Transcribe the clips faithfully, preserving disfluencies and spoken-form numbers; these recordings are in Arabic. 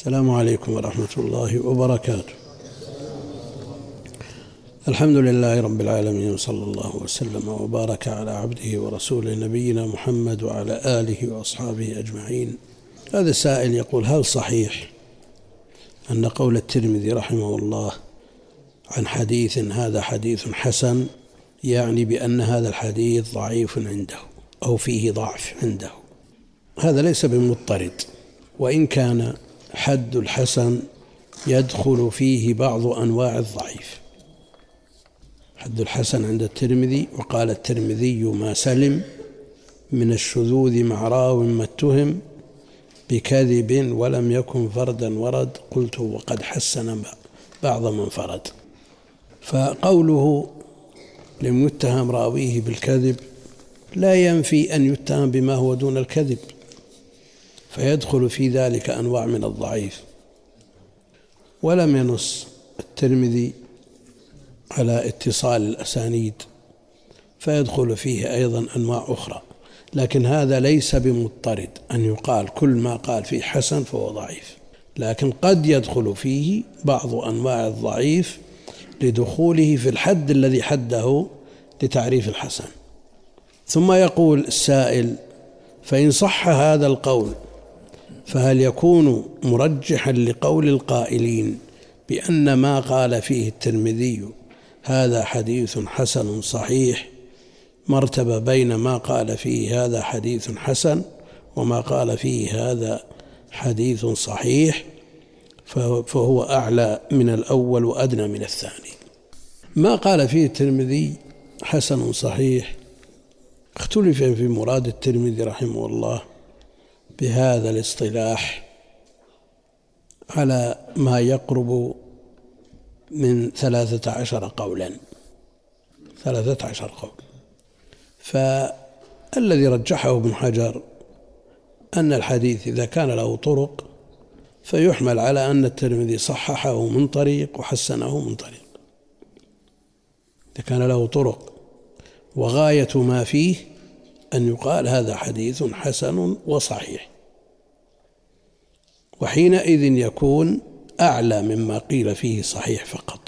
السلام عليكم ورحمة الله وبركاته. الحمد لله رب العالمين، وصلى الله وسلم وبارك على عبده ورسوله نبينا محمد وعلى آله وأصحابه أجمعين. هذا سائل يقول: هل صحيح أن قول الترمذي رحمه الله عن حديث هذا حديث حسن يعني بأن هذا الحديث ضعيف عنده أو فيه ضعف عنده؟ هذا ليس بمضطرد، وإن كان حد الحسن يدخل فيه بعض أنواع الضعيف. حد الحسن عند الترمذي، وقال الترمذي: ما سلم من الشذوذ مع راو ما اتهم بكذب ولم يكن فردا ورد، قلت وقد حسن بعض من فرد. فقوله لم يتهم راويه بالكذب لا ينفي أن يتهم بما هو دون الكذب، فيدخل في ذلك أنواع من الضعيف. ولم ينص الترمذي على اتصال الأسانيد، فيدخل فيه أيضا أنواع أخرى، لكن هذا ليس بمضطرد أن يقال كل ما قال فيه حسن فهو ضعيف، لكن قد يدخل فيه بعض أنواع الضعيف لدخوله في الحد الذي حده لتعريف الحسن. ثم يقول السائل: فإن صح هذا القول فهل يكون مرجحا لقول القائلين بأن ما قال فيه الترمذي هذا حديث حسن صحيح مرتبة بين ما قال فيه هذا حديث حسن وما قال فيه هذا حديث صحيح، فهو أعلى من الأول وأدنى من الثاني؟ ما قال فيه الترمذي حسن صحيح اختلف في مراد الترمذي رحمه الله بهذا الاصطلاح على ما يقرب من ثلاثة عشر قولا ثلاثة عشر قول. فالذي رجحه ابن حجر أن الحديث إذا كان له طرق فيحمل على أن الترمذي صححه من طريق وحسنه من طريق. إذا كان له طرق وغاية ما فيه أن يقال هذا حديث حسن وصحيح، وحينئذ يكون أعلى مما قيل فيه صحيح فقط.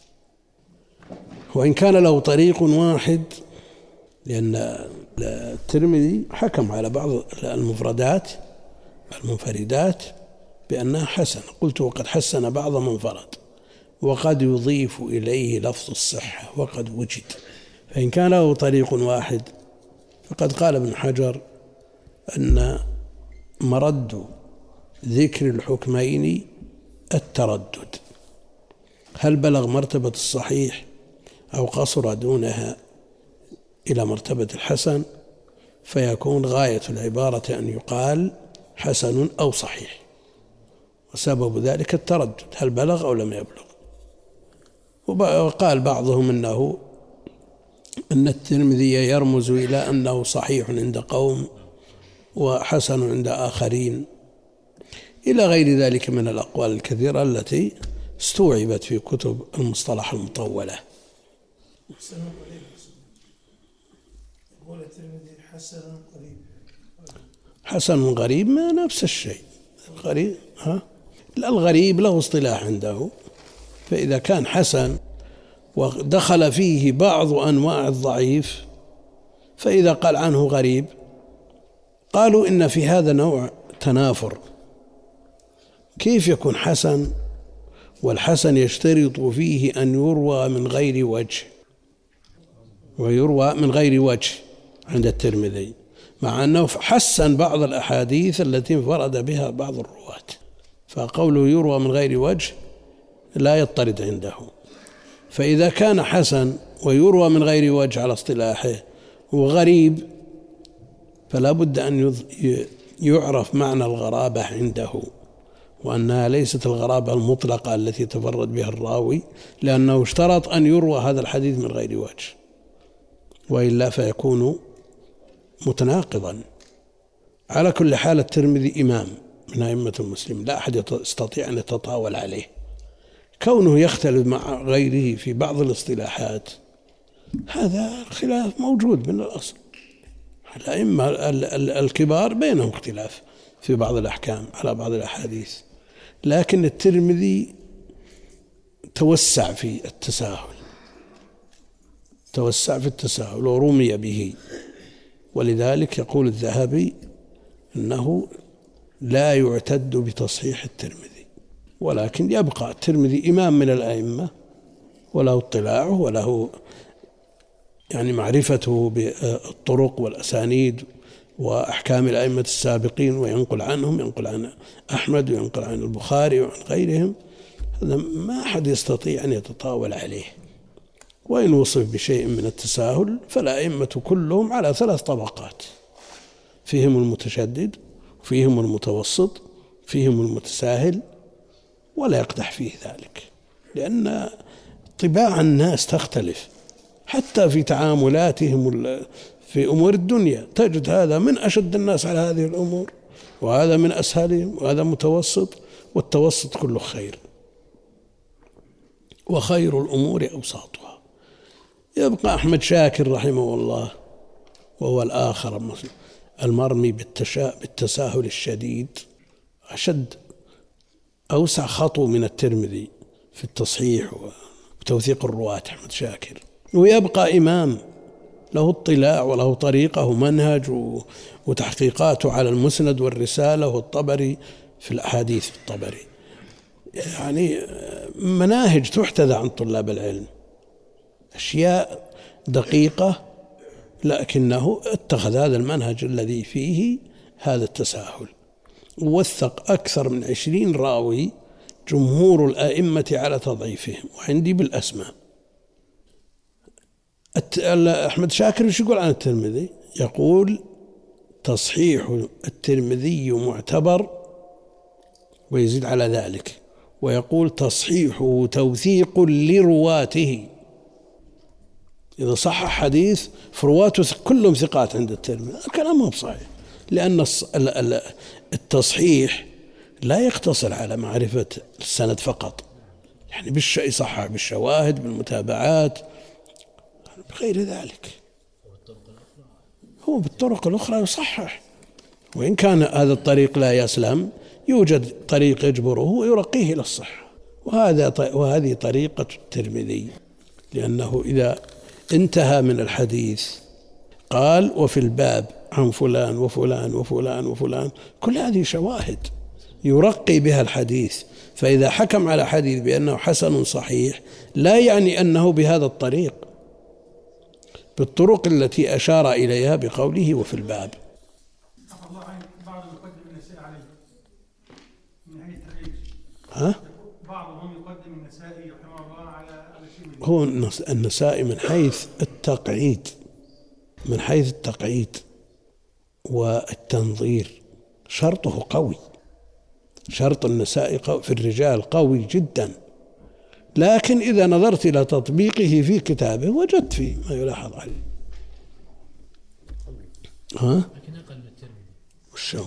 وإن كان له طريق واحد، لأن الترمذي حكم على بعض المفردات المنفردات بأنها حسن، قلت وقد حسن بعض من فرد، وقد يضيف إليه لفظ الصحة وقد وجد. فإن كان له طريق واحد فقد قال ابن حجر أن مرد ذكر الحكمين التردد، هل بلغ مرتبة الصحيح أو قصر دونها إلى مرتبة الحسن، فيكون غاية العبارة أن يقال حسن أو صحيح، وسبب ذلك التردد، هل بلغ أو لم يبلغ. وقال بعضهم أنه أن الترمذي يرمز إلى أنه صحيح عند قوم وحسن عند آخرين، إلى غير ذلك من الأقوال الكثيرة التي استوعبت في كتب المصطلح المطولة. حسن غريب حسن غريب ما نفس الشيء. الغريب ها الغريب له اصطلاح عنده، فإذا كان حسن ودخل فيه بعض أنواع الضعيف فإذا قال عنه غريب قالوا إن في هذا نوع تنافر. كيف يكون حسن والحسن يشترط فيه أن يروى من غير وجه، ويروى من غير وجه عند الترمذي، مع أنه حسن بعض الأحاديث التي انفرد بها بعض الرواة، فقوله يروى من غير وجه لا يضطرد عنده. فإذا كان حسن ويروى من غير وجه على اصطلاحه وغريب، فلا بد أن يعرف معنى الغرابة عنده، وأنها ليست الغرابة المطلقة التي تفرد بها الراوي، لأنه اشترط أن يروى هذا الحديث من غير وجه، وإلا فيكون متناقضا. على كل حال الترمذي إمام من أئمة المسلمين، لا أحد يستطيع أن يتطاول عليه. كونه يختلف مع غيره في بعض الاصطلاحات هذا خلاف موجود من الأصل. الأئمة الكبار بينهم اختلاف في بعض الأحكام على بعض الأحاديث، لكن الترمذي توسع في التساهل توسع في التساهل ورمي به، ولذلك يقول الذهبي أنه لا يعتد بتصحيح الترمذي، ولكن يبقى الترمذي إمام من الأئمة وله اطلاعه وله يعني معرفته بالطرق والأسانيد وأحكام الأئمة السابقين، وينقل عنهم، ينقل عن أحمد وينقل عن البخاري وعن غيرهم. هذا ما أحد يستطيع أن يتطاول عليه. وإن وصف بشيء من التساهل فالأئمة كلهم على ثلاث طبقات: فيهم المتشدد، فيهم المتوسط، فيهم المتساهل، ولا يقدح فيه ذلك، لأن طباع الناس تختلف حتى في تعاملاتهم في أمور الدنيا. تجد هذا من أشد الناس على هذه الأمور، وهذا من أسهلهم، وهذا متوسط، والتوسط كله خير، وخير الأمور أوساطها. يبقى أحمد شاكر رحمه الله، وهو الآخر المرمي بالتساهل الشديد، أشد أوسع خطو من الترمذي في التصحيح وتوثيق الرواة أحمد شاكر. ويبقى إمام له اطلاع وله طريقة ومنهج وتحقيقاته على المسند والرسالة والطبري في الأحاديث الطبري، يعني مناهج تحتذى عن طلاب العلم، أشياء دقيقة، لكنه اتخذ هذا المنهج الذي فيه هذا التساهل. ووثق أكثر من عشرين راوي جمهور الآئمة على تضعيفهم، وعندي بالأسماء. أحمد شاكر ايش يقول عن الترمذي؟ يقول: تصحيح الترمذي معتبر، ويزيد على ذلك ويقول: تصحيحه توثيق لرواته. إذا صح حديث فرواته كلهم ثقات عند الترمذي، الكلام مو صحيح، لأن التصحيح لا يقتصر على معرفة السند فقط، يعني بالشيء صح بالشواهد بالمتابعات بغير ذلك. هو بالطرق الأخرى يصحح، وإن كان هذا الطريق لا يسلم يوجد طريق يجبره ويرقيه إلى الصحة، وهذا وهذه طريقة الترمذي، لأنه إذا انتهى من الحديث قال: وفي الباب عن فلان وفلان وفلان وفلان، كل هذه شواهد يرقي بها الحديث. فإذا حكم على حديث بأنه حسن صحيح لا يعني أنه بهذا الطريق، بالطرق التي أشار إليها بقوله وفي الباب. ها؟ بعضهم يقدم النسائي رحمه الله على هو النسائي من حيث التقعيد، من حيث التقعيد والتنظير شرطه قوي، شرط النسائي في الرجال قوي جدا، لكن إذا نظرت إلى تطبيقه في كتابه وجدت فيه ما يلاحظ عليه. ها؟ لكن أقل من الترمذي. وشو؟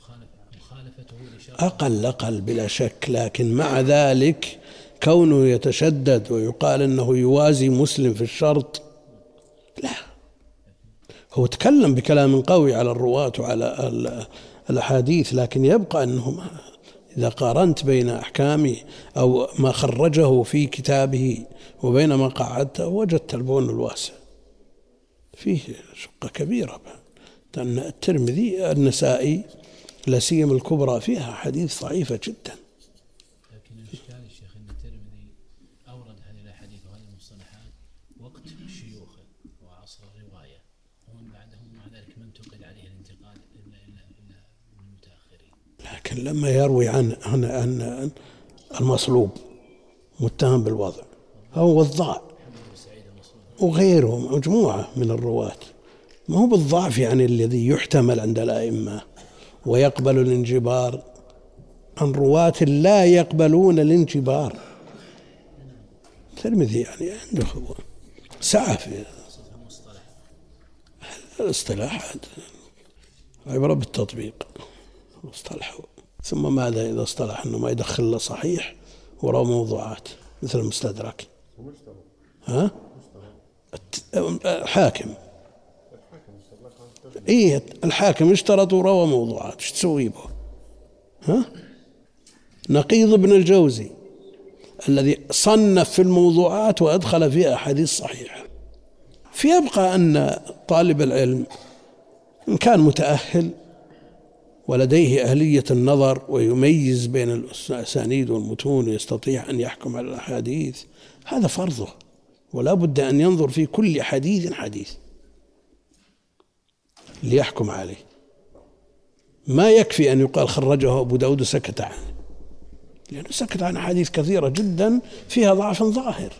أقل أقل بلا شك، لكن مع ذلك كونه يتشدد ويقال أنه يوازي مسلم في الشرط، لا، هو تكلم بكلام قوي على الرواة وعلى الأحاديث، لكن يبقى أنه إذا قارنت بين أحكامه أو ما خرجه في كتابه وبين ما قعدته وجدت البون الواسع فيه شقة كبيرة، لأن الترمذي النسائي لا سيما الكبرى فيها حديث ضعيفة جدا. لكن الإشكال الشيخ أن الترمذي أورد هذه الأحاديث وهذه المصطلحات وقت شيوخه وعصر الرواية، ومن بعدهم مع ذلك ما انتقد عليه الانتقاد إلا إلا إلا من المتأخرين. لكن لما يروي عن عن عن المصلوب متهم بالوضع أو الضع وغيرهم مجموعة من الرواة، ما هو بالضعف يعني الذي يحتمل عند الأئمة ويقبل الانجبار، عن رواة لا يقبلون الانجبار. الترمذي يعني عنده سعة في الاصطلاحات، عبارة بالتطبيق اصطلحوا. ثم ماذا إذا اصطلح أنه ما يدخل له صحيح وراء موضوعات مثل المستدرك؟ ها؟ الحاكم إيه الحاكم اشترط وروى موضوعات، ايش تسوي به؟ ها؟ نقيض ابن الجوزي الذي صنف في الموضوعات وأدخل فيها أحاديث صحيحة. فيبقى أن طالب العلم إن كان متأهل ولديه أهلية النظر ويميز بين الأسانيد والمتون ويستطيع أن يحكم على الأحاديث، هذا فرضه، ولا بد أن ينظر في كل حديث حديث ليحكم عليه. ما يكفي أن يقال خرجه أبو داود سكت عنه، لأنه سكت عن حديث كثيرة جدا فيها ضعف ظاهر،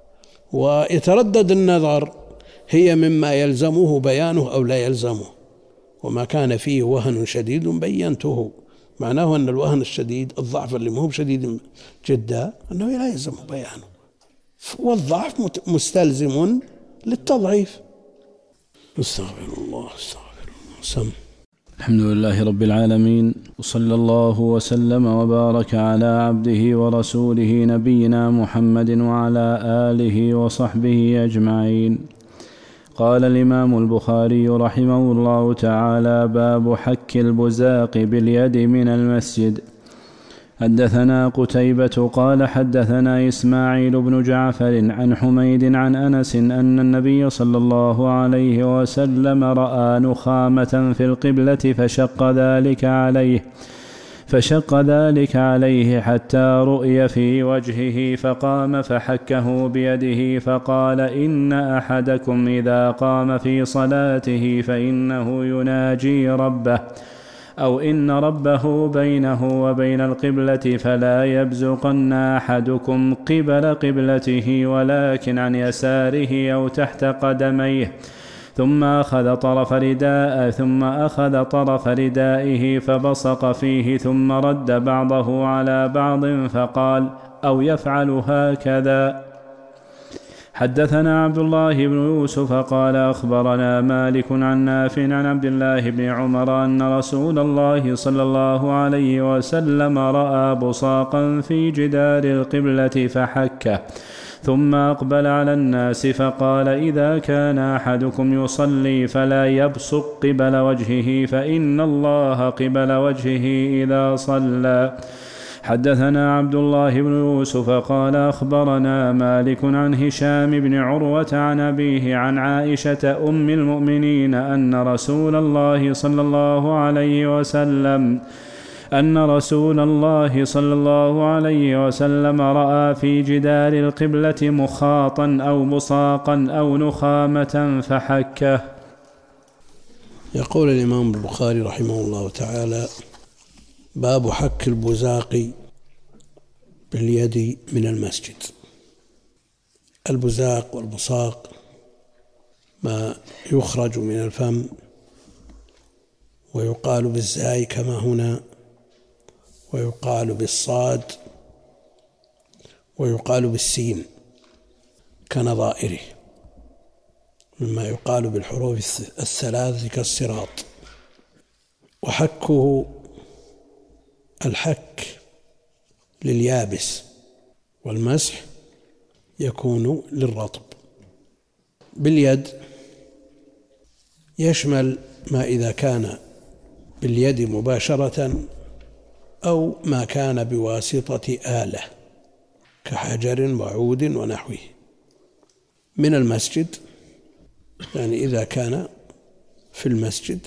ويتردد النظر هي مما يلزمه بيانه أو لا يلزمه، وما كان فيه وهن شديد بينته. معناه أن الوهن الشديد الضعف اللي مو شديد جدا أنه لا يلزم بيانه، والضعف مستلزم للتضعيف. استغفر الله استغفر الله. سم. الحمد لله رب العالمين، وصلى الله وسلم وبارك على عبده ورسوله نبينا محمد وعلى آله وصحبه أجمعين. قال الإمام البخاري رحمه الله تعالى: باب حك البزاق باليد من المسجد. حدثنا قتيبة قال حدثنا إسماعيل بن جعفر عن حميد عن أنس أن النبي صلى الله عليه وسلم رأى نخامة في القبلة فشق ذلك عليه فشق ذلك عليه حتى رؤي في وجهه، فقام فحكه بيده فقال: إن أحدكم إذا قام في صلاته فإنه يناجي ربه، أو إن ربه بينه وبين القبلة، فلا يبزقن أحدكم قبل قبلته ولكن عن يساره أو تحت قدميه. ثم أخذ طرف رداء ثم أخذ طرف ردائه فبصق فيه ثم رد بعضه على بعض فقال: أو يفعل هكذا. حدثنا عبد الله بن يوسف قال أخبرنا مالك عن نافع عن عبد الله بن عمر أن رسول الله صلى الله عليه وسلم رأى بصاقا في جدار القبلة فحكه، ثم أقبل على الناس فقال: إذا كان أحدكم يصلي فلا يبصق قبل وجهه، فإن الله قبل وجهه إذا صلى. حدثنا عبد الله بن يوسف قال أخبرنا مالك عن هشام بن عروة عن أبيه عن عائشة أم المؤمنين أن رسول الله صلى الله عليه وسلم أن رسول الله صلى الله عليه وسلم رأى في جدار القبلة مخاطا أو بصاقا أو نخامة فحكه. يقول الإمام البخاري رحمه الله تعالى: باب حك البزاق باليد من المسجد. البزاق والبصاق ما يخرج من الفم، ويقال بالزاي كما هنا، ويقال بالصاد، ويقال بالسين كنظائره، مما يقال بالحروف الثلاث كالصراط. وحكه الحك لليابس، والمسح يكون للرطب. باليد يشمل ما إذا كان باليد مباشرة أو ما كان بواسطة آلة كحجر وعود ونحوه. من المسجد يعني إذا كان في المسجد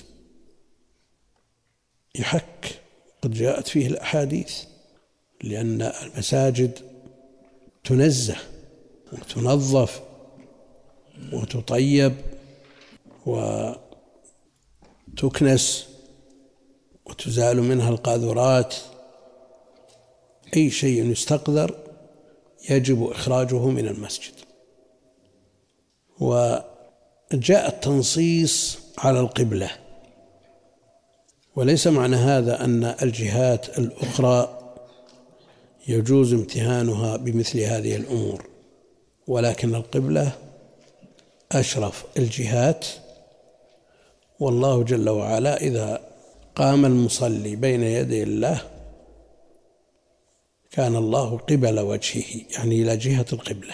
يحك، قد جاءت فيه الأحاديث، لأن المساجد تنزه وتنظف وتطيب وتكنس وتزال منها القاذورات. أي شيء يستقذر يجب إخراجه من المسجد. وجاء التنصيص على القبلة، وليس معنى هذا أن الجهات الأخرى يجوز امتهانها بمثل هذه الأمور، ولكن القبلة أشرف الجهات، والله جل وعلا إذا قام المصلي بين يدي الله كان الله قبل وجهه، يعني إلى جهة القبلة.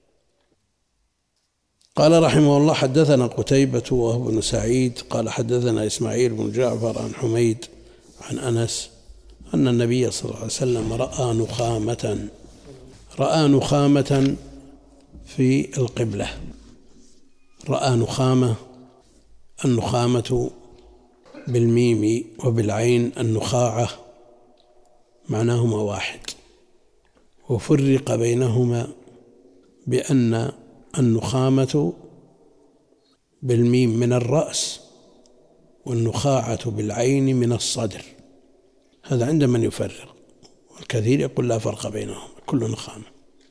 قال رحمه الله: حدثنا قتيبة وهو بن سعيد قال حدثنا إسماعيل بن جعفر عن حميد عن أنس أن النبي صلى الله عليه وسلم رأى نخامة رأى نخامة في القبلة. رأى نخامة، النخامة بالميم وبالعين النخاعة معناهما واحد، وفرق بينهما بأن النخامة بالميم من الرأس والنخاعة بالعين من الصدر. هذا عند من يفرق، والكثير يقول لا فرق بينهما، كل نخامة.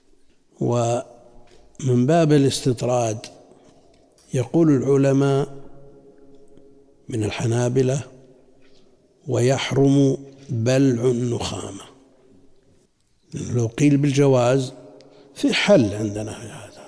ومن باب الاستطراد يقول العلماء من الحنابلة ويحرم بلع النخامة. لو قيل بالجواز في حل عندنا في هذا،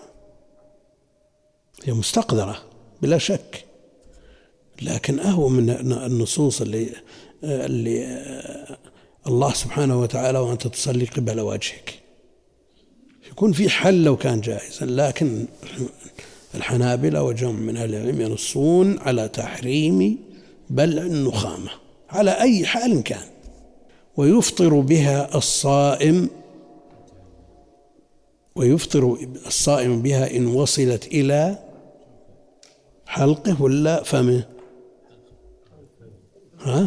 هي مستقدرة بلا شك، لكن أهو من النصوص اللي, اللي الله سبحانه وتعالى وأنت تصلي قبل وجهك، يكون في حل لو كان جائزا. لكن الحنابلة وجمع من أهل العلم ينصون على تحريم بلع النخامة على أي حال كان، ويفطر بها الصائم ويفطر الصائم بها إن وصلت إلى حلقه ولا فمه. ها؟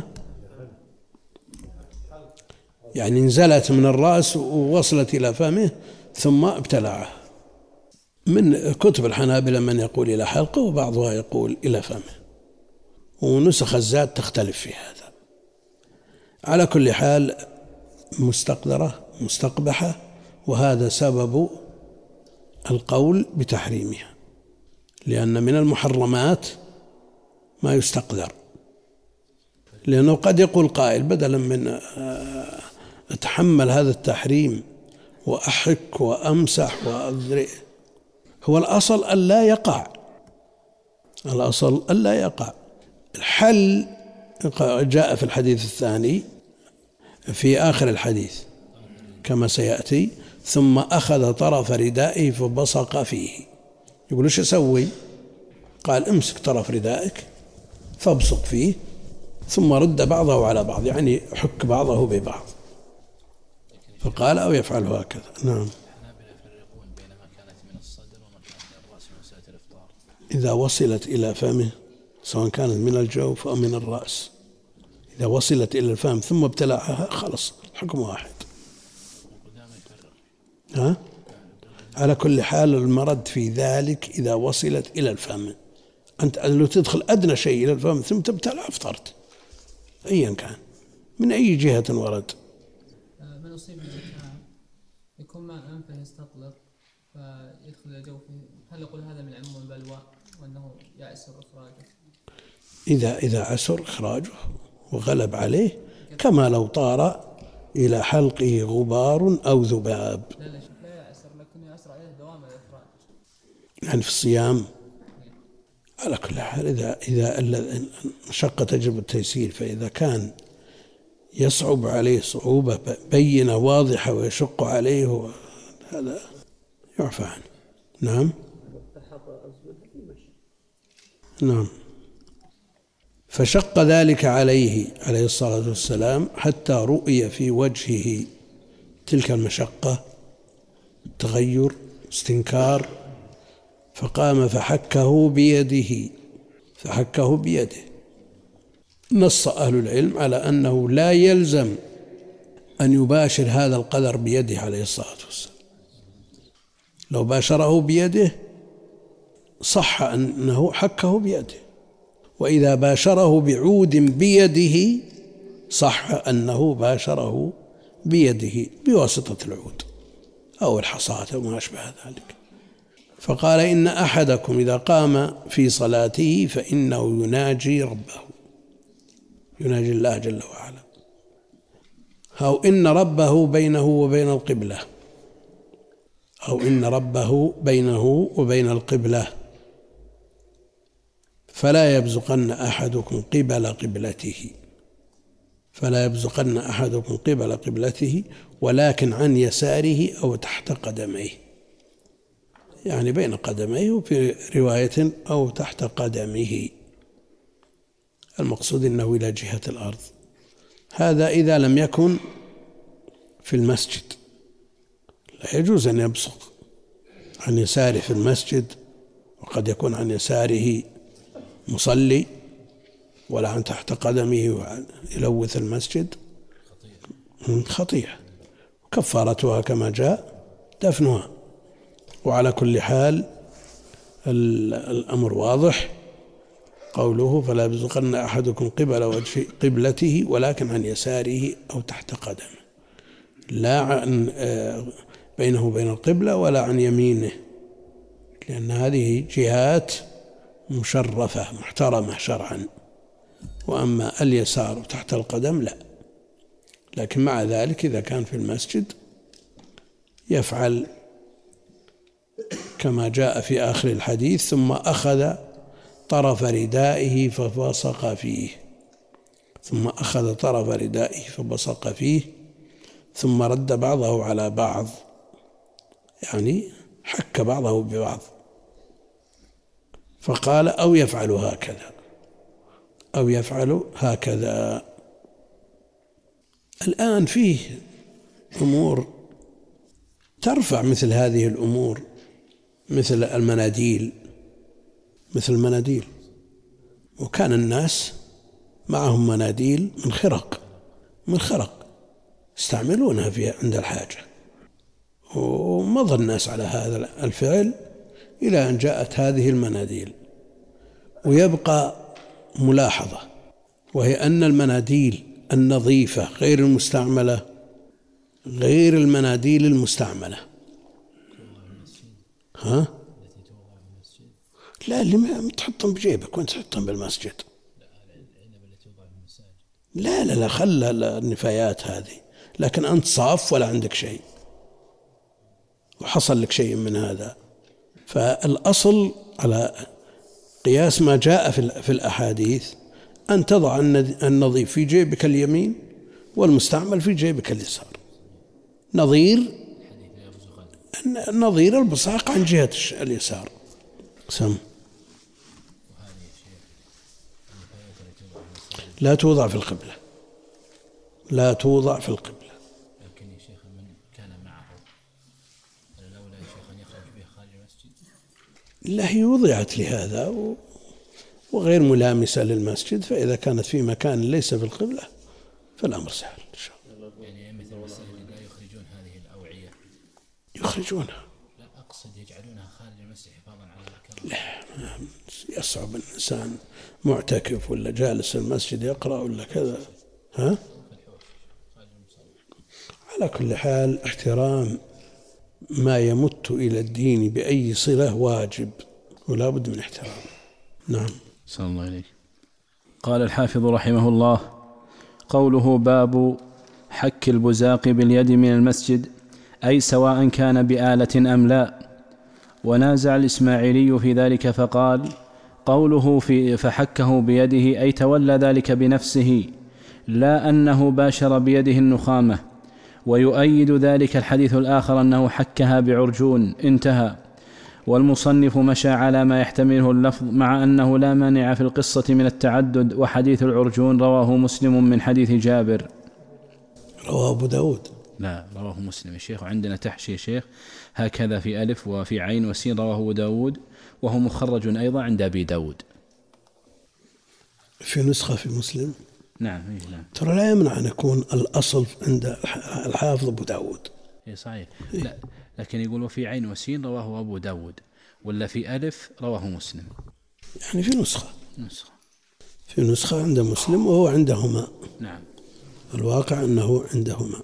يعني نزلت من الرأس ووصلت إلى فمه ثم ابتلعه. من كتب الحنابلة من يقول إلى حلقه وبعضها يقول إلى فمه، ونسخ الزاد تختلف في هذا. على كل حال مستقدرة مستقبحة، وهذا سبب القول بتحريمها، لأن من المحرمات ما يستقدر. لأنه قد يقول قائل بدلا من أتحمل هذا التحريم وأحك وأمسح وأذرئ، هو الأصل ألا يقع، الأصل ألا يقع. الحل جاء في الحديث الثاني في آخر الحديث كما سيأتي: ثم أخذ طرف ردائه فبصق فيه. يقول ايش أسوي؟ قال امسك طرف ردائك فابصق فيه ثم رد بعضه على بعض، يعني حك بعضه ببعض. فقال أو يفعل هكذا. نعم. إذا وصلت إلى فمه سواء كانت من الجوف أو من الرأس، إذا وصلت إلى الفم ثم ابتلعها خلص حكم واحد. ها؟ على كل حال المرد في ذلك إذا وصلت إلى الفم. أنت لو تدخل أدنى شيء إلى الفم ثم تبتلع أفطرت أيا كان من أي جهة ورد. من أصيب بالزكام يكون ما أنفه يستطلق فيدخل جوفه، هل يقول هذا من عموم البلوى وأنه يعسر إخراجه؟ إذا إذا عسر إخراجه وغلب عليه، كما لو طار إلى حلقه غبار أو ذباب. لا لا لا يعسر، لكن يعسر عليه دوام الإخراج، يعني في الصيام. على كل حال إذا إذا المشقة تجلب التيسير، فإذا كان يصعب عليه صعوبة بينة واضحة ويشق عليه هذا يعفى عنه. نعم. نعم. فشق ذلك عليه عليه الصلاة والسلام حتى رؤي في وجهه تلك المشقة، تغير استنكار، فقام فحكه بيده فحكه بيده. نص أهل العلم على أنه لا يلزم أن يباشر هذا القدر بيده عليه الصلاة والسلام. لو باشره بيده صح أنه حكه بيده، وإذا باشره بعود بيده صح أنه باشره بيده بواسطة العود أو الحصاة أو ما أشبه ذلك. فقال: إن أحدكم إذا قام في صلاته فإنه يناجي ربه، يناجي الله جل وعلا، أو إن ربه بينه وبين القبلة، أو إن ربه بينه وبين القبلة، فلا يبزقن أحدكم قبل قبلته فلا يبزقن أحدكم قبل قبلته ولكن عن يساره أو تحت قدميه، يعني بين قدميه، وفي رواية أو تحت قدمه. المقصود أنه إلى جهة الأرض. هذا إذا لم يكن في المسجد، لا يجوز أن يبصق عن يساره في المسجد، وقد يكون عن يساره مصلي ولا عن تحت قدمه يلوث المسجد، خطيئة، كفارتها كما جاء دفنها. وعلى كل حال الأمر واضح، قوله فلا يبصقن أحدكم قبل وجه قبلته ولكن عن يساره أو تحت قدمه، لا عن بينه وبين القبلة ولا عن يمينه، لأن هذه جهات مشرفة محترمة شرعا، وأما اليسار تحت القدم لا. لكن مع ذلك إذا كان في المسجد يفعل كما جاء في آخر الحديث: ثم أخذ طرف ردائه فبصق فيه، ثم أخذ طرف ردائه فبصق فيه ثم رد بعضه على بعض، يعني حك بعضه ببعض، فقال: أو يفعل هكذا أو يفعل هكذا. الآن فيه أمور ترفع مثل هذه الأمور، مثل المناديل مثل المناديل وكان الناس معهم مناديل من خرق من خرق يستعملونها في عند الحاجة، ومضى الناس على هذا الفعل إلى أن جاءت هذه المناديل. ويبقى ملاحظة، وهي أن المناديل النظيفة غير المستعملة غير المناديل المستعملة. ها؟ لا، اللي ما تحطهم بجيبك وانت تحطهم بالمسجد. لا لا لا خلى النفايات هذه، لكن أنت صاف ولا عندك شيء وحصل لك شيء من هذا، فالأصل على قياس ما جاء في الأحاديث أن تضع النظيف في جيبك اليمين والمستعمل في جيبك اليسار، نظير نظير البصاق عن جهة اليسار. سم لا توضع في القبلة لا توضع في القبلة. لكن يا شيخ من كان معه لولا يا شيخ أن يخرج بها خارج المسجد؟ لا، هي وضعت لهذا وغير ملامسة للمسجد، فإذا كانت في مكان ليس في القبلة فالأمر سهل إن شاء الله. يعني مثل المساجد لا يخرجون هذه الأوعية؟ يخرجونها، لا أقصد يجعلونها خارج المسجد حفاظا على الكرم. لا، يصعب الإنسان معتكف ولا جالس المسجد يقرأ ولا كذا. ها؟ على كل حال احترام ما يمت إلى الدين بأي صلة واجب ولا بد من احترام. نعم. صلى الله عليه. قال الحافظ رحمه الله: قوله باب حك البزاق باليد من المسجد، أي سواء كان بآلة أم لا. ونازع الإسماعيلي في ذلك فقال: قوله في فحكه بيده أي تولى ذلك بنفسه، لا أنه باشر بيده النخامة. ويؤيد ذلك الحديث الآخر أنه حكها بعرجون، انتهى. والمصنف مشى على ما يحتمله اللفظ، مع أنه لا مانع في القصة من التعدد، وحديث العرجون رواه مسلم من حديث جابر. رواه أبو داود. لا، رواه مسلم الشيخ، وعندنا تحشي شيخ هكذا في ألف وفي عين وسين رواه أبو داود، وهو مخرج أيضا عند أبي داود. في نسخة في مسلم. نعم. نعم. ترى لا يمنع أن يكون الأصل عند الحافظ أبو داود. إيه صحيح. لا، لكن يقول وفي عين وسين رواه أبو داود، ولا في ألف رواه مسلم. يعني في نسخة نسخة في نسخة عند مسلم وهو عندهما. نعم. الواقع أنه عندهما.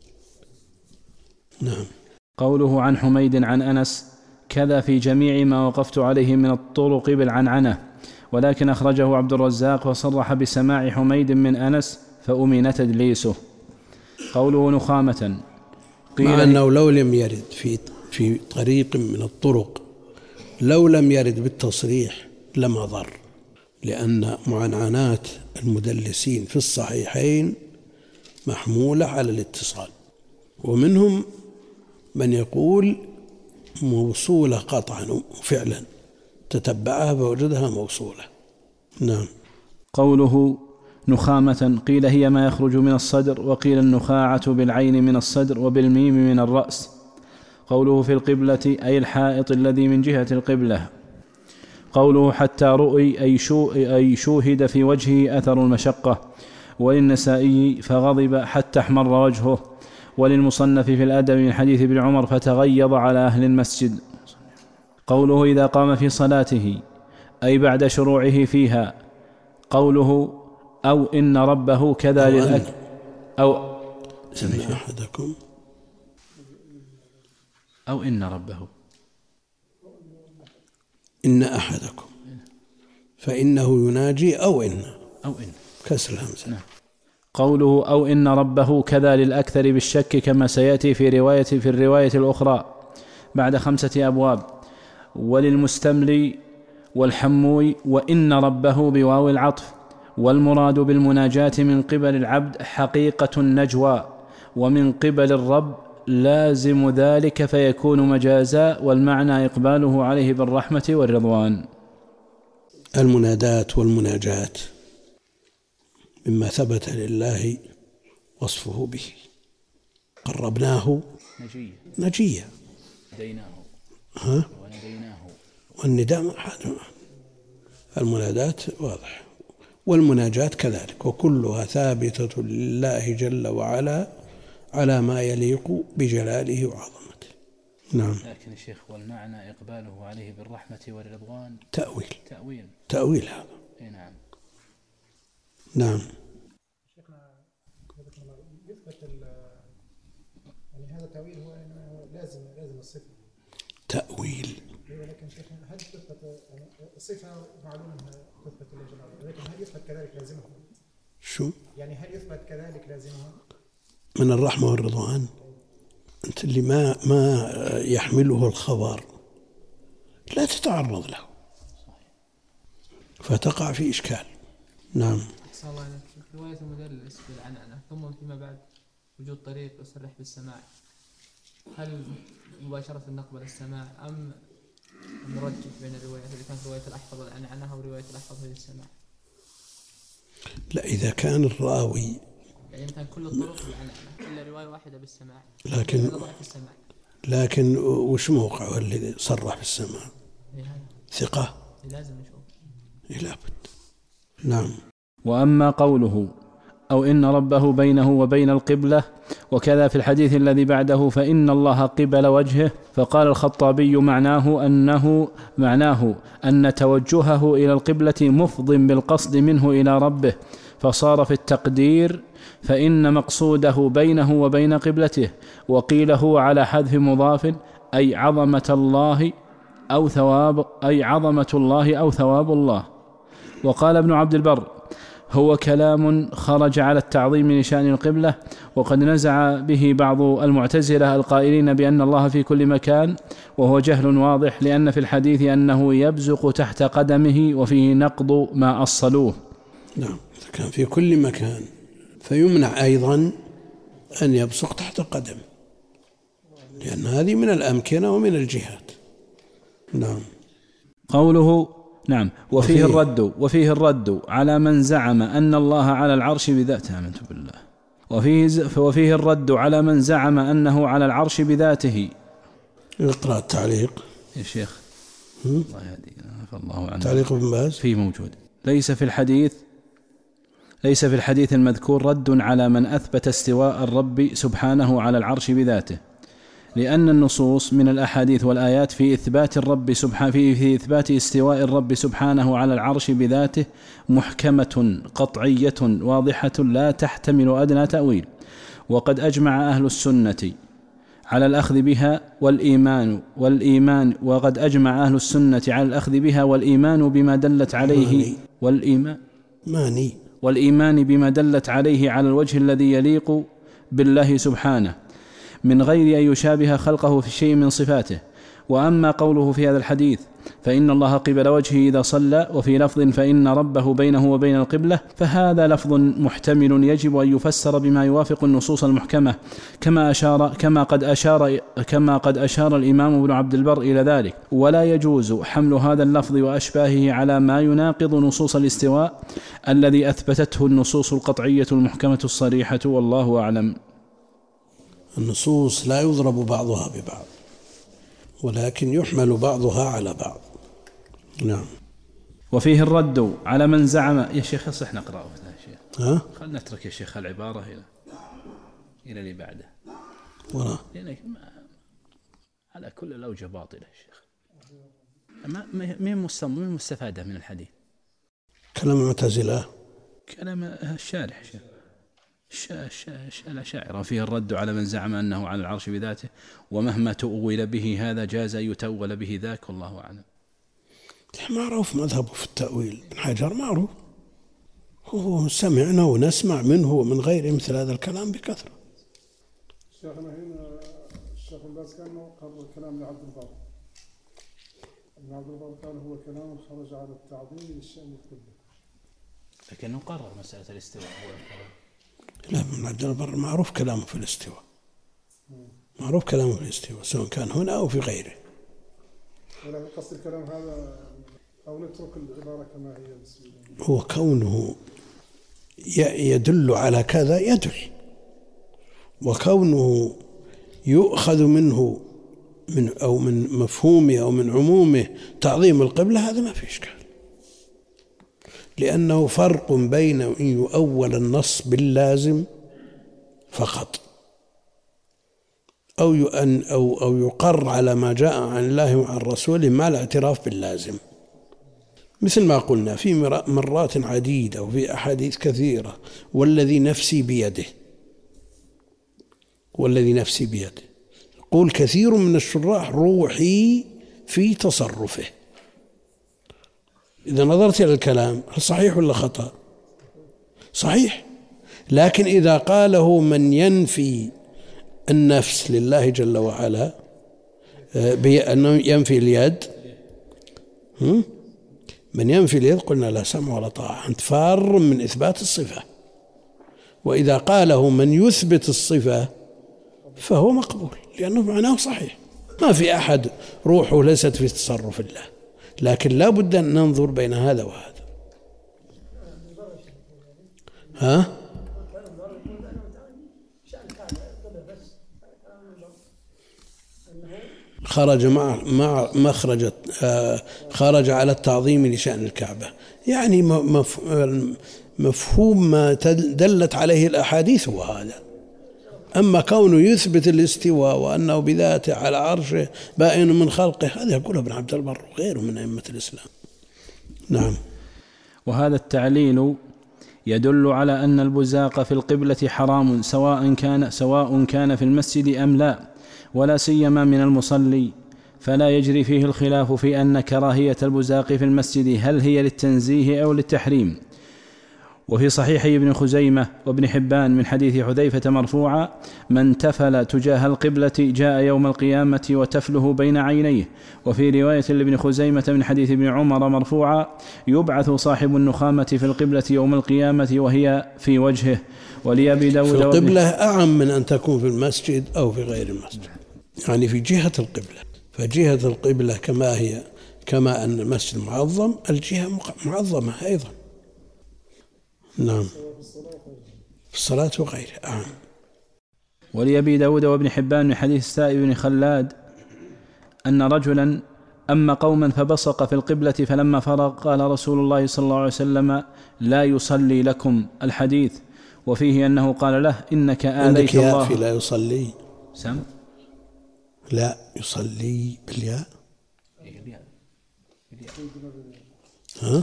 نعم. قوله عن حميد عن أنس كذا في جميع ما وقفت عليه من الطرق بالعنعنة، ولكن أخرجه عبد الرزاق وصرح بسماع حميد من أنس فأمن تدليسه. قوله نخامة، قيل مع أنه لو لم يرد في في طريق من الطرق لو لم يرد بالتصريح لما ضر، لأن معنعنات المدلسين في الصحيحين محمولة على الاتصال، ومنهم من يقول موصولة قطعا، فعلا تتبعها فوجدها موصولة. نعم. قوله نخامة، قيل هي ما يخرج من الصدر، وقيل النخاعة بالعين من الصدر وبالميم من الرأس. قوله في القبلة أي الحائط الذي من جهة القبلة. قوله حتى رؤي أي, شو أي شوهد في وجهه أثر المشقة. وللنسائي فغضب حتى احمر وجهه. وللمصنف في الأدب من حديث ابن عمر فتغيظ على أهل المسجد. قوله إذا قام في صلاته أي بعد شروعه فيها. قوله أو إن ربه كذا للأكل أو إن أحدكم أو إن ربه إن أحدكم فإنه يناجي أو إن أو إن كسر الهمزة. نعم. قوله أو إن ربه كذا للأكثر بالشك كما سيأتي في رواية في الرواية الأخرى بعد خمسة أبواب. وللمستملي والحموي وإن ربه بواو العطف. والمراد بالمناجاة من قبل العبد حقيقة النجوى، ومن قبل الرب لازم ذلك فيكون مجازا، والمعنى إقباله عليه بالرحمة والرضوان. المنادات والمناجات مما ثبت لله وصفه به. قربناه نجيا نجيا ديناه ها ونديناه. والنداء المنادات واضح، والمناجات كذلك، وكلها ثابتة لله جل وعلا على ما يليق بجلاله وعظمته. نعم. لكن الشيخ والمعنى إقباله عليه بالرحمة والرضوان تأويل تأويل تأويل هذا. إيه نعم. نعم. شيخنا يثبت يعني هذا التأويل هو لازم لازم الصفة تأويل. ولكن شيخنا هل تثبت يعني الصفة معلومة تثبت لله جل وعلا، ولكن هل يثبت كذلك لازمها؟ شو؟ يعني هل يثبت كذلك لازمها؟ من الرحمة والرضوان أنت اللي ما ما يحمله الخبر لا تتعرض له فتقع في إشكال. نعم. أحسن الله عليك. في رواية المدلس بالعنعنة ثم فيما بعد وجود طريق يصرح بالسماع، هل مباشرة نقبل السماع أم نرجح بين الروايات اللي كانت رواية الأحفظ العنعنة أو رواية الأحفظ للسماع؟ لا، إذا كان الراوي يعني مثلا كل الطرق بالعنعنة إلا رواية واحدة بالسماع، لكن السماع. لكن وش موقعه اللي صرح بالسماع؟ ثقة لازم نشوف. لا بد. نعم. وأما قوله أو إن ربه بينه وبين القبلة، وكذا في الحديث الذي بعده فإن الله قبل وجهه، فقال الخطابي معناه أنه معناه أن توجهه إلى القبلة مفض بالقصد منه إلى ربه، فصار في التقدير فإن مقصوده بينه وبين قبلته. وقيل هو على حذف مضاف أي عظمة الله أو ثواب أي عظمة الله أو ثواب الله. وقال ابن عبد البر هو كلام خرج على التعظيم لشأن القبلة، وقد نزع به بعض المعتزلة القائلين بأن الله في كل مكان، وهو جهل واضح، لأن في الحديث أنه يبزق تحت قدمه وفيه نقض ما أصلوه. نعم، كان في كل مكان، فيمنع أيضا أن يبصق تحت قدم، لأن هذه من الأمكنة ومن الجهات. نعم. قوله نعم وفيه الرد وفيه الرد على من زعم أن الله على العرش بذاته. آمنت بالله. وفيه وفيه الرد على من زعم أنه على العرش بذاته. اقرأ التعليق يا شيخ. الله يهدينا فالله عنه. تعليق ابن باز فيه موجود. ليس في الحديث ليس في الحديث المذكور رد على من أثبت استواء الرب سبحانه على العرش بذاته، لأن النصوص من الأحاديث والآيات في إثبات الرب سبحانه في إثبات استواء الرب سبحانه على العرش بذاته محكمة قطعية واضحة لا تحتمل أدنى تأويل. وقد أجمع أهل السنة على الأخذ بها والإيمان والإيمان وقد أجمع أهل السنة على الأخذ بها والإيمان بما دلت عليه والإيمان ماني والإيمان بما دلت عليه على الوجه الذي يليق بالله سبحانه، من غير أن يشابه خلقه في شيء من صفاته. وأما قوله في هذا الحديث فإن الله قبل وجهه إذا صلى، وفي لفظ فإن ربه بينه وبين القبلة، فهذا لفظ محتمل يجب أن يفسر بما يوافق النصوص المحكمة، كما أشار كما قد أشار كما قد أشار الإمام ابن عبد البر إلى ذلك. ولا يجوز حمل هذا اللفظ وأشباهه على ما يناقض نصوص الاستواء الذي أثبتته النصوص القطعية المحكمة الصريحة، والله أعلم. النصوص لا يضرب بعضها ببعض، ولكن يحمل بعضها على بعض. نعم. وفيه الرد على من زعم. يا شيخ صح نقرأه يا شيخ. ها؟ خلنا نترك يا شيخ العبارة إلى إلى اللي بعده. ولا. لأنك على كل الأوجه باطلة يا شيخ. ما مين مستم مستفادة من الحديث؟ كلام المعتزلة. كلام الشارح شيخ. الأشاعرة فيه الرد على من زعم أنه على العرش بذاته، ومهما تؤول به هذا جاز يتأول به ذاك، والله أعلم. معروف مذهبه في التأويل، ابن حجر معروف، هو سمعنا ونسمع منه ومن غيره مثل هذا الكلام بكثرة. شيخنا هنا الشيخ الباز كان قرر كلام لعبد البر. ابن عبد البر قال هو كلام خرج على التعظيم للشأن القبلة. لكنه قرر مسألة الاستواء هو القرار. لا، ابن عبد البر معروف كلامه في الاستواء، معروف كلامه في الاستواء سواء كان هنا أو في غيره. ولكن قصد الكلام هذا أو نترك العبارة كما هي. بسم الله. هو كونه يدل على كذا يدل، وكونه يؤخذ منه من أو من مفهومه أو من عمومه تعظيم القبلة، هذا ما في إشكال، لأنه فرق بين أن يؤول النص باللازم فقط أو أو أو يقر على ما جاء عن الله وعن رسوله مع الاعتراف باللازم، مثل ما قلنا في مرات عديدة وفي أحاديث كثيرة والذي نفسي بيده، والذي نفسي بيده. يقول كثير من الشراح روحي في تصرفه. إذا نظرت إلى الكلام هل صحيح ولا خطأ؟ صحيح، لكن إذا قاله من ينفي النفس لله جل وعلا بأنه ينفي اليد، من ينفي اليد قلنا لا سمع ولا طاعة، أنت فار من إثبات الصفة. وإذا قاله من يثبت الصفة فهو مقبول، لأنه معناه صحيح، ما في أحد روحه ليست في تصرف الله، لكن لا بد أن ننظر بين هذا وهذا. ها؟ خرج مع مع مخرج آه خرج على التعظيم لشأن الكعبة، يعني مفهوم ما دلت عليه الأحاديث هو هذا. أما كونه يثبت الاستواء وأنه بذاته على عرشه بائن من خلقه، هذا يقوله ابن عبد البر وغيره من أئمة الإسلام. نعم. وهذا التعليل يدل على أن البزاق في القبلة حرام سواء كان سواء كان في المسجد أم لا، ولا سيما من المصلي، فلا يجري فيه الخلاف في أن كراهية البزاق في المسجد هل هي للتنزيه أو للتحريم. وفي صحيحي ابن خزيمة وابن حبان من حديث حذيفة مرفوعا: من تفل تجاه القبلة جاء يوم القيامة وتفله بين عينيه. وفي رواية لابن خزيمة من حديث ابن عمر مرفوعا: يبعث صاحب النخامة في القبلة يوم القيامة وهي في وجهه. ولأبي داود في القبلة أعم من أن تكون في المسجد أو في غير المسجد، يعني في جهة القبلة، فجهة القبلة كما هي كما أن المسجد معظم، الجهة معظمة أيضا. نعم، في الصلاة وغيرها أعم. ولأبي داود وابن حبان من حديث السائب بن خلاد أن رجلا أما قوما فبصق في القبلة فلما فرغ قال رسول الله صلى الله عليه وسلم: لا يصلي لكم. الحديث. وفيه أنه قال له: إنك آليت الله. لا يصلي سم لا يصلي بالياء. ها؟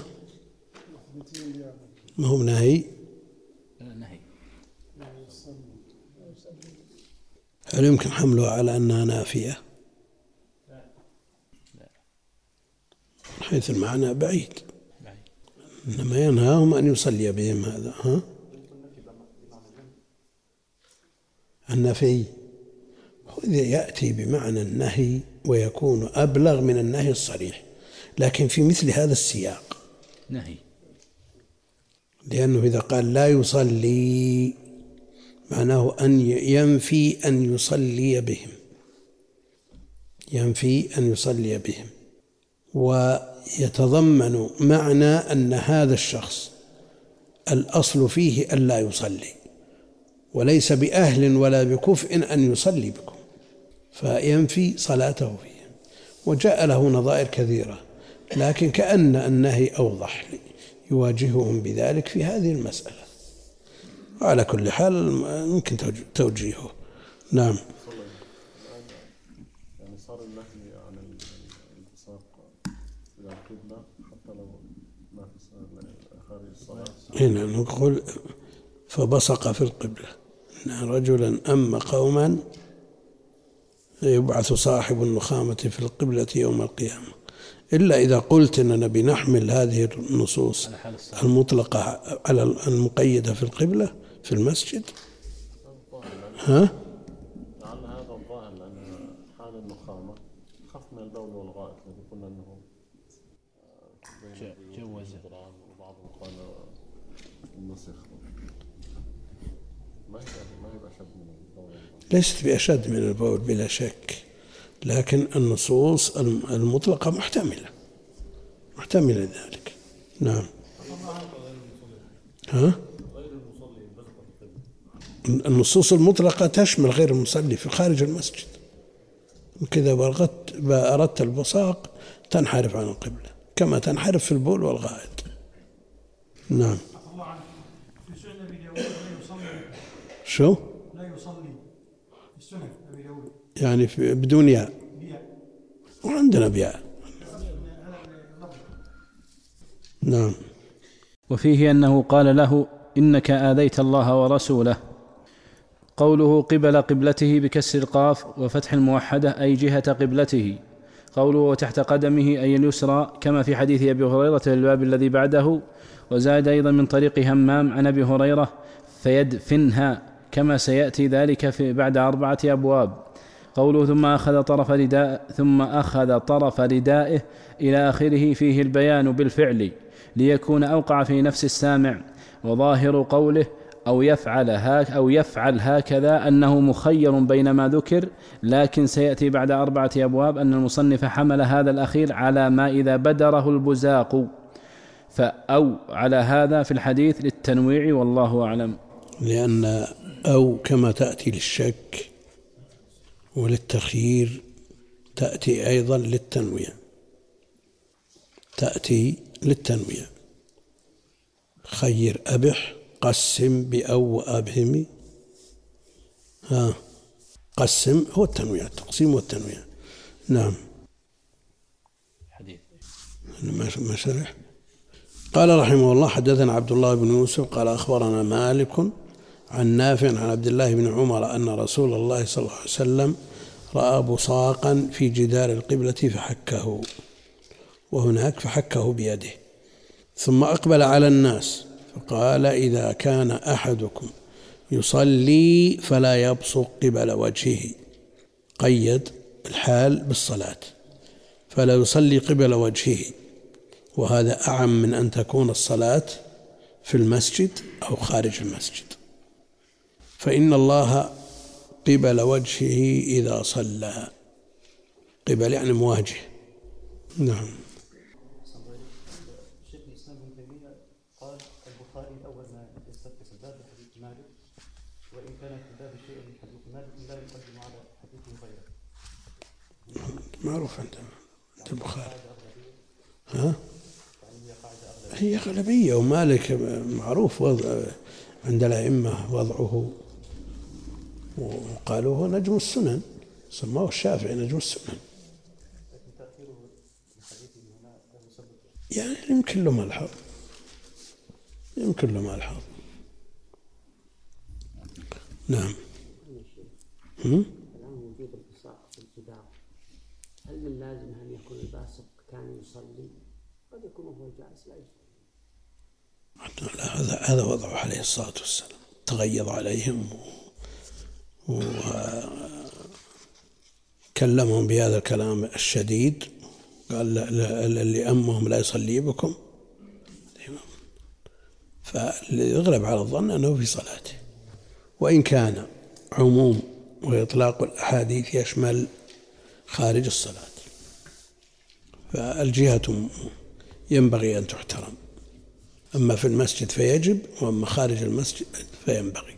ما هو نهي؟ نهي. هل يمكن حمله على أنها نافية؟ حيث المعنى بعيد، إنما ينهاهم أن يصلي بهم. هذا ها؟ النفي يأتي بمعنى النهي ويكون أبلغ من النهي الصريح، لكن في مثل هذا السياق نهي، لأنه إذا قال لا يصلي معناه أن ينفي أن يصلي بهم، ينفي أن يصلي بهم، ويتضمن معنى أن هذا الشخص الأصل فيه أن لا يصلي وليس بأهل ولا بكفء أن يصلي بكم، فينفي صلاته فيهم. وجاء له نظائر كثيرة، لكن كأن النهي أوضح يواجههم بذلك في هذه المسألة. وعلى كل حال ممكن توجيهه. نعم. يعني صار النهي عن الالتصاق إلى القبلة حتى لو ما في خارج الصلاة. هنا نقول فبصق في القبلة إن رجلا أما قوما يبعث صاحب النخامة في القبلة يوم القيامة، إلا إذا قلت أننا بنحمل هذه النصوص المطلقة على المقيدة في القبلة في المسجد. ها؟ لعل هذا الظاهر لأن حال النخامة خف من البول والغائط الذي قلنا أنه جوز، وبعضهم قال النسخ ما هي ما هي أشد من البول، ليست بأشد من البول بلا شك، لكن النصوص المطلقة محتملة محتملة ذلك. نعم. ها؟ النصوص المطلقة تشمل غير المصلي في خارج المسجد، كذا أردت البصاق تنحرف عن القبلة كما تنحرف في البول والغائط. نعم. شو؟ لا يصلي في السنن أبي داود يعني بدون ياء، وعندنا بياء. نعم. وفيه أنه قال له إنك آذيت الله ورسوله. قوله قبل قبلته بكسر القاف وفتح الموحدة أي جهة قبلته. قوله وتحت قدمه أي اليسرى كما في حديث أبي هريرة في الباب الذي بعده. وزاد أيضا من طريق همام عن أبي هريرة فيدفنها كما سيأتي ذلك في بعد أربعة أبواب. قوله ثم أخذ طرف رداء ثم أخذ طرف ردائه إلى آخره فيه البيان بالفعل ليكون أوقع في نفس السامع. وظاهر قوله أو يفعل, هاك أو يفعل هكذا أنه مخير بين ما ذكر، لكن سيأتي بعد أربعة أبواب أن المصنف حمل هذا الأخير على ما إذا بدره البزاق، فأو على هذا في الحديث للتنويع والله أعلم. لأن أو كما تأتي للشك وللتخيير تأتي أيضا للتنويع، تأتي للتنويع. خير أبح قسم بأو وأبهم. ها قسم هو التنويع، التقسيم والتنويع. نعم. حديث ما شرح. قال رحمه الله حدثنا عبد الله بن يوسف قال أخبرنا مالك عن نافع عن عبد الله بن عمر أن رسول الله صلى الله عليه وسلم رأى بصاقا في جدار القبلة فحكه، وهناك فحكه بيده، ثم أقبل على الناس فقال إذا كان أحدكم يصلي فلا يبصق قبل وجهه، قيد الحال بالصلاة، فلا يصلي قبل وجهه، وهذا أعم من أن تكون الصلاة في المسجد أو خارج المسجد، فإن الله قبل وجهه إذا صلى. قبل يعني مواجه. نعم. شيخ الإسلام ابن تيمية قال البخاري أول ما يستفتح الباب بحديث مالك، وإن كان في الباب شيء من حديث مالك لا يقدم على حديث غيره. معروف عند البخاري. ها؟ هي غلبية، ومالك معروف وضع عند الأئمة وضعه، وقالوا هو نجم السنن، سماه الشافعي نجم السنن. يعني يمكن له ملحظ، يمكن له ملحظ. نعم. الآن وجود البصاق في الجدار، هل من لازم أن يكون الباسق كان يصلي؟ قد يكون هو جالس لا يصلي. لا، هذا هذا وضعه عليه الصلاة والسلام، تغيظ عليهم كلمهم بهذا الكلام الشديد، قال اللي أمهم لا يصلي بكم، فيغلب على الظن أنه في صلاته. وإن كان عموم وإطلاق الأحاديث يشمل خارج الصلاة، فالجهة ينبغي أن تحترم، أما في المسجد فيجب، وأما خارج المسجد فينبغي.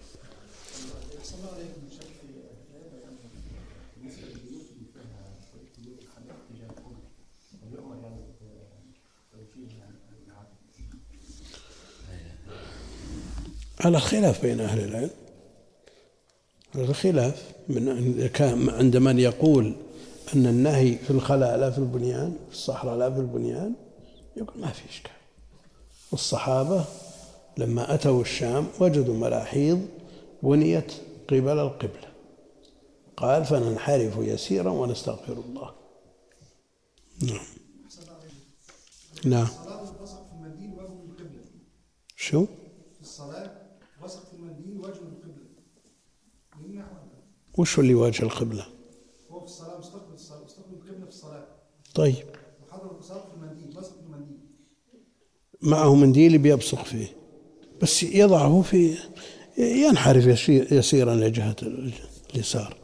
على الخلاف بين أهل العلم، الخلاف من كان عند من يقول أن النهي في الخلاء لا في البنيان، في الصحراء لا في البنيان، يقول ما في إشكال. والصحابة لما أتوا الشام وجدوا ملاحيض بنيت قبل القبلة، قال فننحرف يسيرا ونستغفر الله. نعم نعم. شو؟ الصلاة وسط المنديل وجه القبلة، يمنع ولا؟ وش اللي وجه القبلة؟ هو في الصلاة مستقبل الصلاة، مستقبل القبلة في الصلاة. طيب. وحضر الصلاة في المنديل، وسط المنديل. معه منديل بيبصق فيه، بس يضعه في ينحرف يسيرا لجهة اليسار،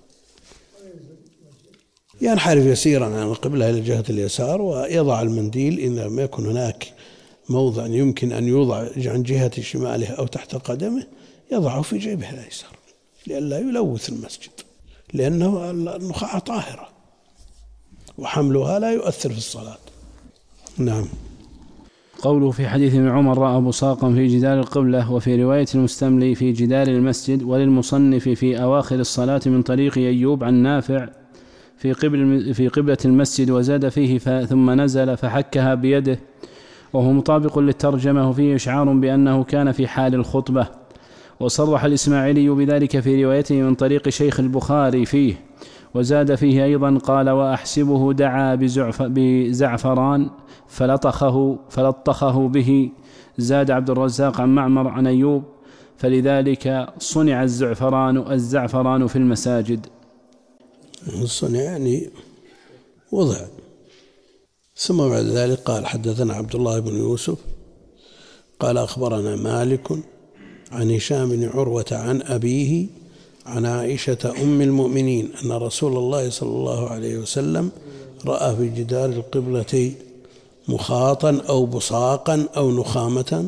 ينحرف يسيرا عن القبلة إلى جهة اليسار، ويضع المنديل إذا لم يكن هناك موضع يمكن أن يوضع عن جهة شماله أو تحت قدمه يضعه في جيبه الأيسر لئلا يلوث المسجد، لأنه النخاع طاهرة وحملها لا يؤثر في الصلاة. نعم. قوله في حديث ابن عمر رأى بصاقا في جدار القبلة، وفي رواية المستملي في جدار المسجد، وللمصنف في أواخر الصلاة من طريق أيوب عن نافع في قبل في قبلة المسجد، وزاد فيه ثم نزل فحكها بيده، وهو مطابق للترجمة، وفيه إشعار بأنه كان في حال الخطبة. وصرح الإسماعيلي بذلك في روايته من طريق شيخ البخاري فيه، وزاد فيه أيضا قال وأحسبه دعا بزعفران فلطخه, فلطخه به. زاد عبد الرزاق عن معمر عن أيوب فلذلك صنع الزعفران الزعفران في المساجد. الصنع يعني وضع. ثم بعد ذلك قال حدثنا عبد الله بن يوسف قال أخبرنا مالك عن هشام بن عروة عن أبيه عن عائشة أم المؤمنين أن رسول الله صلى الله عليه وسلم رأى في جدار القبلة مخاطا أو بصاقا أو نخامة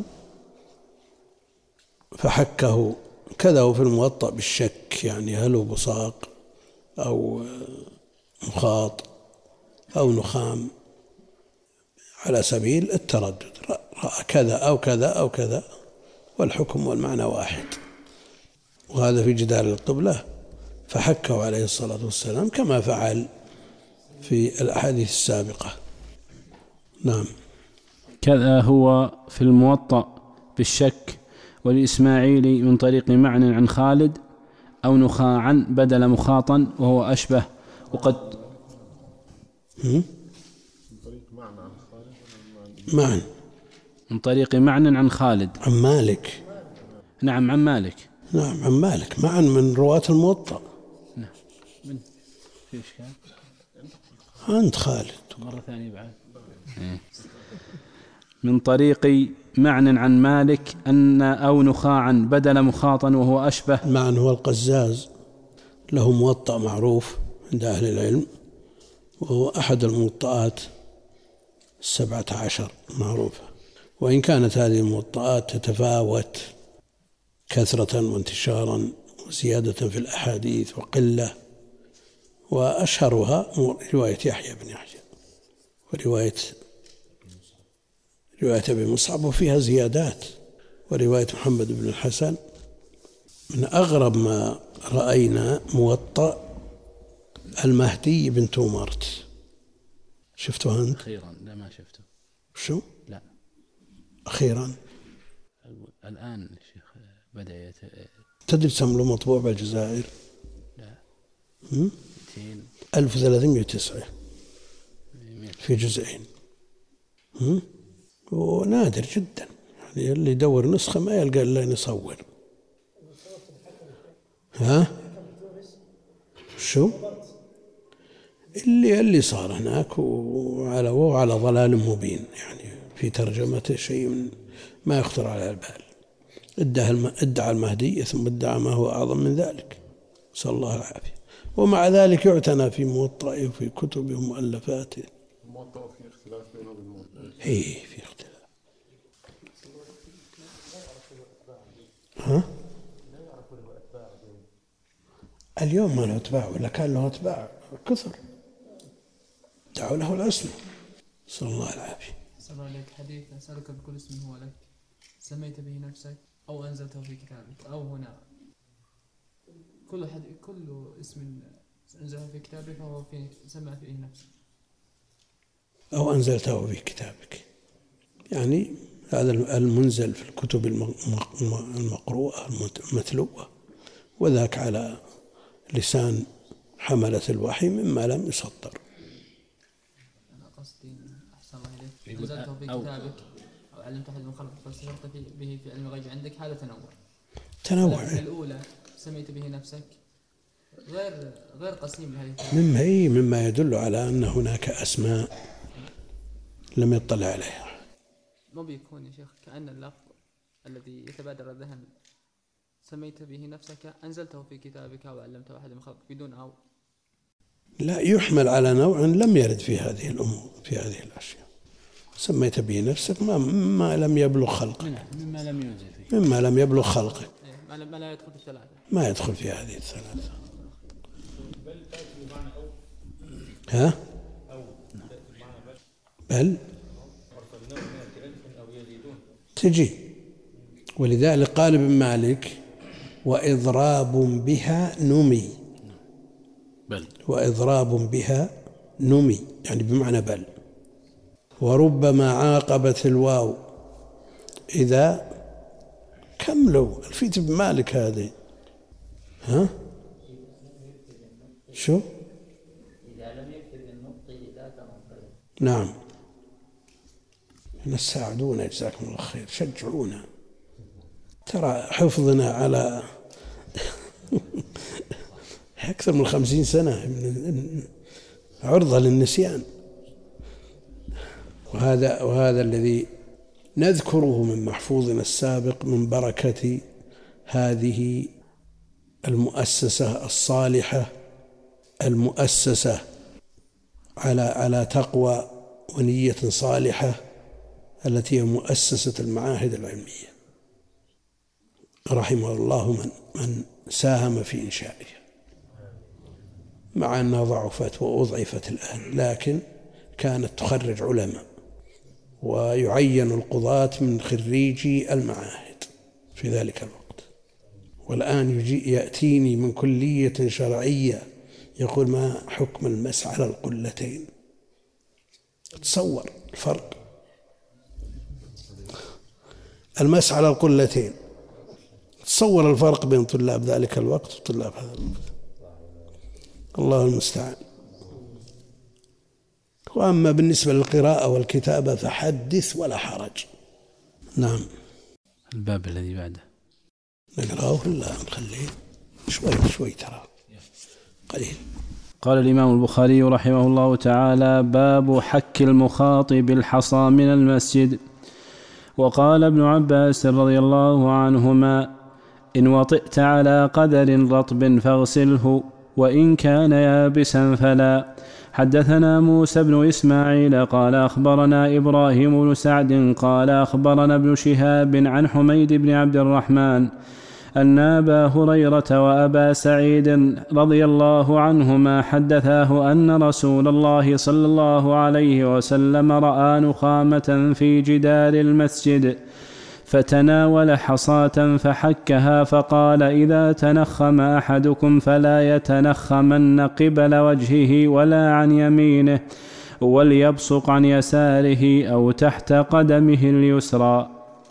فحكه. كذا في الموطأ بالشك، يعني هل هو بصاق أو مخاط أو نخام على سبيل التردد، رأى كذا أو كذا أو كذا والحكم والمعنى واحد. وهذا في جدار القبلة فحكه عليه الصلاة والسلام كما فعل في الأحاديث السابقة. نعم. كذا هو في الموطأ بالشك، والإسماعيلي من طريق معنى عن خالد أو نخاعا بدل مخاطا وهو أشبه. وقد معن من طريق معنى عن خالد عن مالك. نعم عن مالك. نعم عن مالك معن من رواة الموطأ. نعم. من في إشكال عند خالد مرة ثانية بعد. من طريق معنى عن مالك أن أو نخاعا بدل مخاطا وهو أشبه. معن هو القزاز، له موطأ معروف عند أهل العلم، وهو أحد الموطئات السبعة عشر معروفة، وإن كانت هذه الموطئات تتفاوت كثرة وانتشارا وزيادة في الأحاديث وقلة، وأشهرها رواية يحيى بن يحيى ورواية رواية أبي مصعب وفيها زيادات، ورواية محمد بن الحسن. من أغرب ما رأينا موطأ المهدي بن تومرت. شفته أنت؟ أخيرا لا ما شفته. شو؟ لا أخيرا الآن الشيخ بدأ يت... تدري كم له مطبوع بالجزائر؟ لا ألف وثلاثمائة وتسعة في جزئين، ونادر جدا، يعني اللي يدور نسخة ما يلقى إلا يصور. ها؟ شو؟ اللي اللي صار هناك وعلى وعلى ضلال مبين، يعني في ترجمته شيء من ما يخطر على البال. ادعى المهدية ثم ادعى ما هو أعظم من ذلك، نسأل الله العافية. ومع ذلك يعتنى في موطئه وفي كتبه ومؤلفاته. الموطأ في اختلاف بينه وبين الموطأ. إيه في اختلاف. ها؟ اليوم ما له أتباع، ولا كان له أتباع كثر دعوا له العصمة، نسأل الله العافية. أسأل الله عليك حديث: أسألك بكل اسم هو لك سميت به نفسك أو أنزلته في كتابك، أو هنا كل حد كل اسم أنزله في كتابك فهو في سمى فيه نفسك، أو أنزلته في كتابك، يعني هذا المنزل في الكتب المقروءة المتلوة، وذاك على لسان حملة الوحي مما لم يسطر. أنا قصدي أحسن الله إليك أنزلته في كتابك أو علمت أحد من خلقك فاستشرت به في علم الغيب عندك، هذا تنوع. تنوع. الأولى سميت به نفسك غير غير قسيم لهذه مما هي مما يدل على أن هناك أسماء لم يطلع عليها. ما بيكون يا شيخ كأن اللفظ الذي يتبادر الذهن سميت به نفسك أنزلته في كتابك أو علمته أحد من خلقك بدون أو؟ لا، يحمل على نوع لم يرد في هذه الأمور، في هذه الأشياء. سميت به نفسك ما, ما لم يبلغ خلقك، مما لم ينزل فيه، مما لم يبلغ خلقك، ما لا يدخل في الثلاثة، ما يدخل في هذه الثلاثة. ها؟ بل تجي، ولذلك قال ابن مالك: وإضراب بها نمي. بل وإضراب بها نمي يعني بمعنى بل. وربما عاقبت الواو إذا كملوا الفيت ابن مالك هذه. ها؟ شو؟ إذا لم يكتب النطق لا تنطق. نعم، نساعدونا جزاكم الله خير، شجعونا، ترى حفظنا على أكثر من خمسين سنة عرضة للنسيان. وهذا وهذا الذي نذكره من محفوظنا السابق من بركة هذه المؤسسة الصالحة المؤسسة على على تقوى ونية صالحة التي هي مؤسسة المعاهد العلمية، رحمه الله من من ساهم في إنشائها، مع أنها ضعفت وأضعفت الآن، لكن كانت تخرج علماء ويعين القضاة من خريجي المعاهد في ذلك الوقت. والآن يجي يأتيني من كلية شرعية يقول: ما حكم المس على القلتين؟ تصور الفرق، المس على القلتين، تصور الفرق بين طلاب ذلك الوقت وطلاب هذا الوقت، الله المستعان. وأما بالنسبة للقراءة والكتابة فحدث ولا حرج. نعم. الباب الذي بعده نقرأه ولا نخليه؟ شوي شوي ترى قليل. قال الإمام البخاري رحمه الله تعالى: باب حك المخاطب الحصى من المسجد. وقال ابن عباس رضي الله عنهما: إن وطئت على قدر رطب فاغسله، وإن كان يابسا فلا. حدثنا موسى بن إسماعيل قال أخبرنا إبراهيم بن سعد قال أخبرنا ابن شهاب عن حميد بن عبد الرحمن أن أبا هريرة وأبا سعيد رضي الله عنهما حدثاه أن رسول الله صلى الله عليه وسلم رأى نخامة في جدار المسجد فتناول حصاة فحكها، فقال: إذا تنخم أحدكم فلا يتنخمن قبل وجهه ولا عن يمينه، وليبصق عن يساره أو تحت قدمه اليسرى.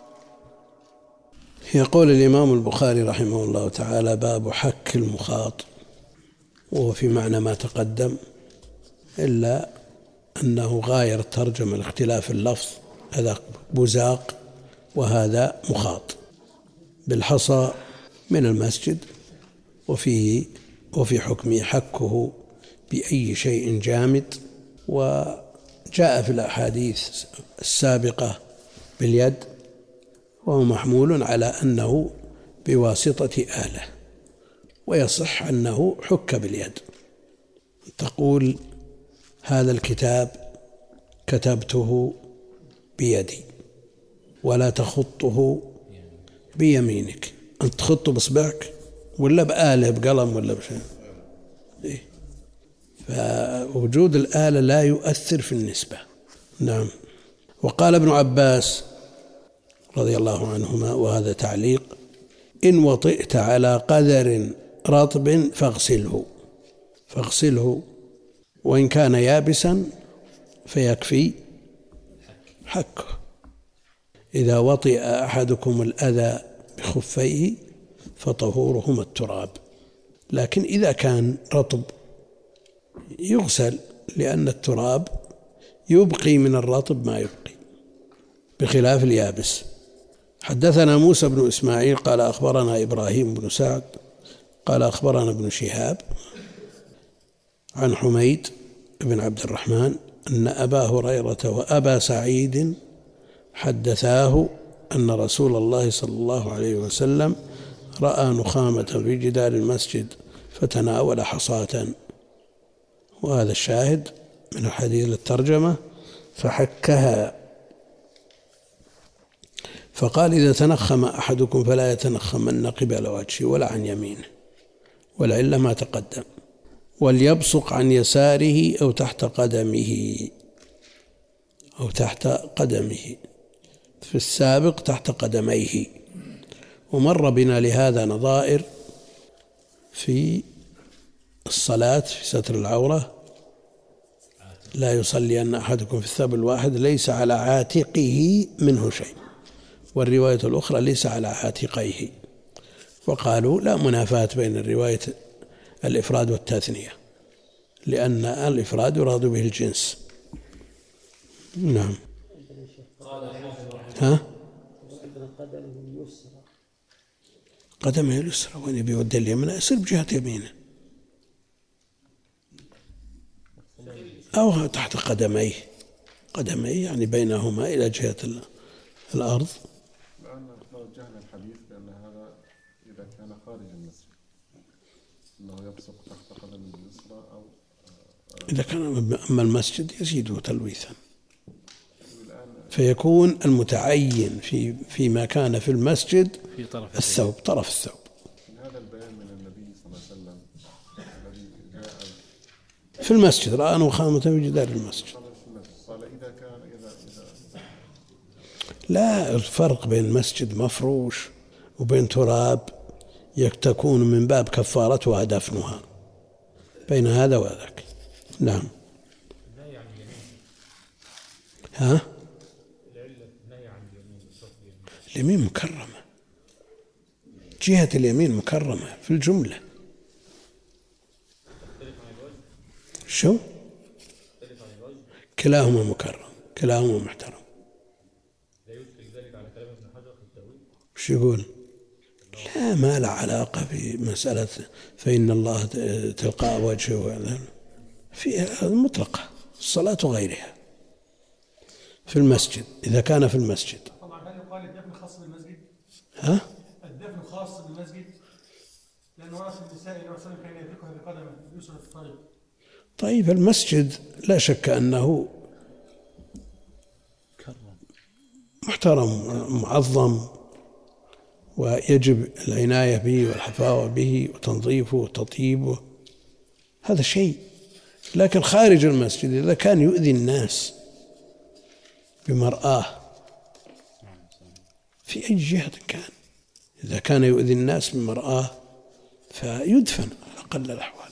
يقول الإمام البخاري رحمه الله تعالى: باب حك المخاط، وهو في معنى ما تقدم، إلا أنه غاير الترجمة لاختلاف اللفظ، هذا بزاق وهذا مخاط بالحصى من المسجد، وفيه وفي حكمه حكه بأي شيء جامد. وجاء في الأحاديث السابقة باليد، وهو محمول على أنه بواسطة آلة، ويصح أنه حك باليد. تقول هذا الكتاب كتبته بيدي، ولا تخطه بيمينك، أنت تخطه بإصبعك ولا بآلة بقلم ولا بشيء. إيه؟ فوجود الآلة لا يؤثر في النسبة. نعم. وقال ابن عباس رضي الله عنهما، وهذا تعليق: إن وطئت على قدر رطب فاغسله فاغسله وإن كان يابسا فيكفي حكه. إذا وطئ أحدكم الأذى بخفيه فطهورهما التراب، لكن إذا كان رطب يغسل، لأن التراب يبقي من الرطب ما يبقي بخلاف اليابس. حدثنا موسى بن إسماعيل قال أخبرنا إبراهيم بن سعد قال أخبرنا ابن شهاب عن حميد بن عبد الرحمن أن أبا هريرة وأبا سعيد حدثاه أن رسول الله صلى الله عليه وسلم رأى نخامة في جدار المسجد فتناول حصاة. وهذا الشاهد من الحديث الترجمة: فحكها. فقال: إذا تنخم أحدكم فلا يتنخمن قبل وجهه ولا عن يمينه، والعلة ما تقدم. وليبصق عن يساره أو تحت قدمه أو تحت قدمه في السابق تحت قدميه. ومر بنا لهذا نظائر في الصلاة في ستر العورة: لا يصلي أن أحدكم في الثوب الواحد ليس على عاتقه منه شيء، والرواية الأخرى ليس على عاتقيه. وقالوا لا منافاة بين الرواية الإفراد والتثنية، لأن الإفراد يراد به الجنس. نعم. ها؟ قدمه اليسرى، وين يبي يودي اليمين يصير بجهة يمينه، أو تحت قدميه، قدميه يعني بينهما إلى جهة الأرض. الآن توجهنا الحديث بأن هذا إذا كان خارج المسجد أنه يبصق تحت قدم اليسرى، أو إذا كان أما المسجد يزيد تلويثا، فيكون المتعين في فيما كان في المسجد في طرف الثوب، طرف الثوب. هذا البيان من النبي صلى الله عليه وسلم الذي جاء في المسجد، رأى نخامة في جدار المسجد. قال إذا كان إذا إذا لا، الفرق بين مسجد مفروش وبين تراب تكون من باب كفارتها دفنها، بين هذا وذاك. نعم. ها؟ اليمين مكرمة، جهة اليمين مكرمة في الجملة. شو؟ كلاهما مكرم، كلاهما محترم. وش يقول؟ لا، ما له علاقة بمسألة فإن الله تلقاء وجهه، فيها مطلقة الصلاة وغيرها في المسجد إذا كان في المسجد. طبعا هل يقال الدفن خاص بالمسجد؟ ها؟ الدفن خاص بالمسجد، لأنه ورث النساء إلى رسول كان يدركها بقدمه يسرى في الطريق. طيب المسجد لا شك أنه محترم معظم، ويجب العناية به والحفاوة به وتنظيفه وتطيبه، هذا شيء. لكن خارج المسجد إذا كان يؤذي الناس بمرآه في أي جهة كان، إذا كان يؤذي الناس بمرآه فيدفن على أقل الأحوال.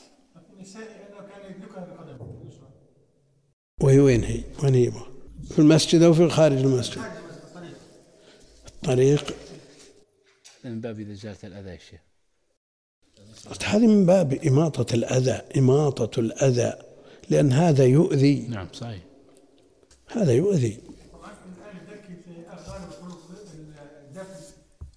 وهي وين هي؟ وين هي؟ في المسجد أو في خارج المسجد؟ الطريق من باب إذا زالت الأذى يا شيخ. هذه من باب إماطة الأذى، إماطة الأذى، لأن هذا يؤذي. نعم صحيح، هذا يؤذي.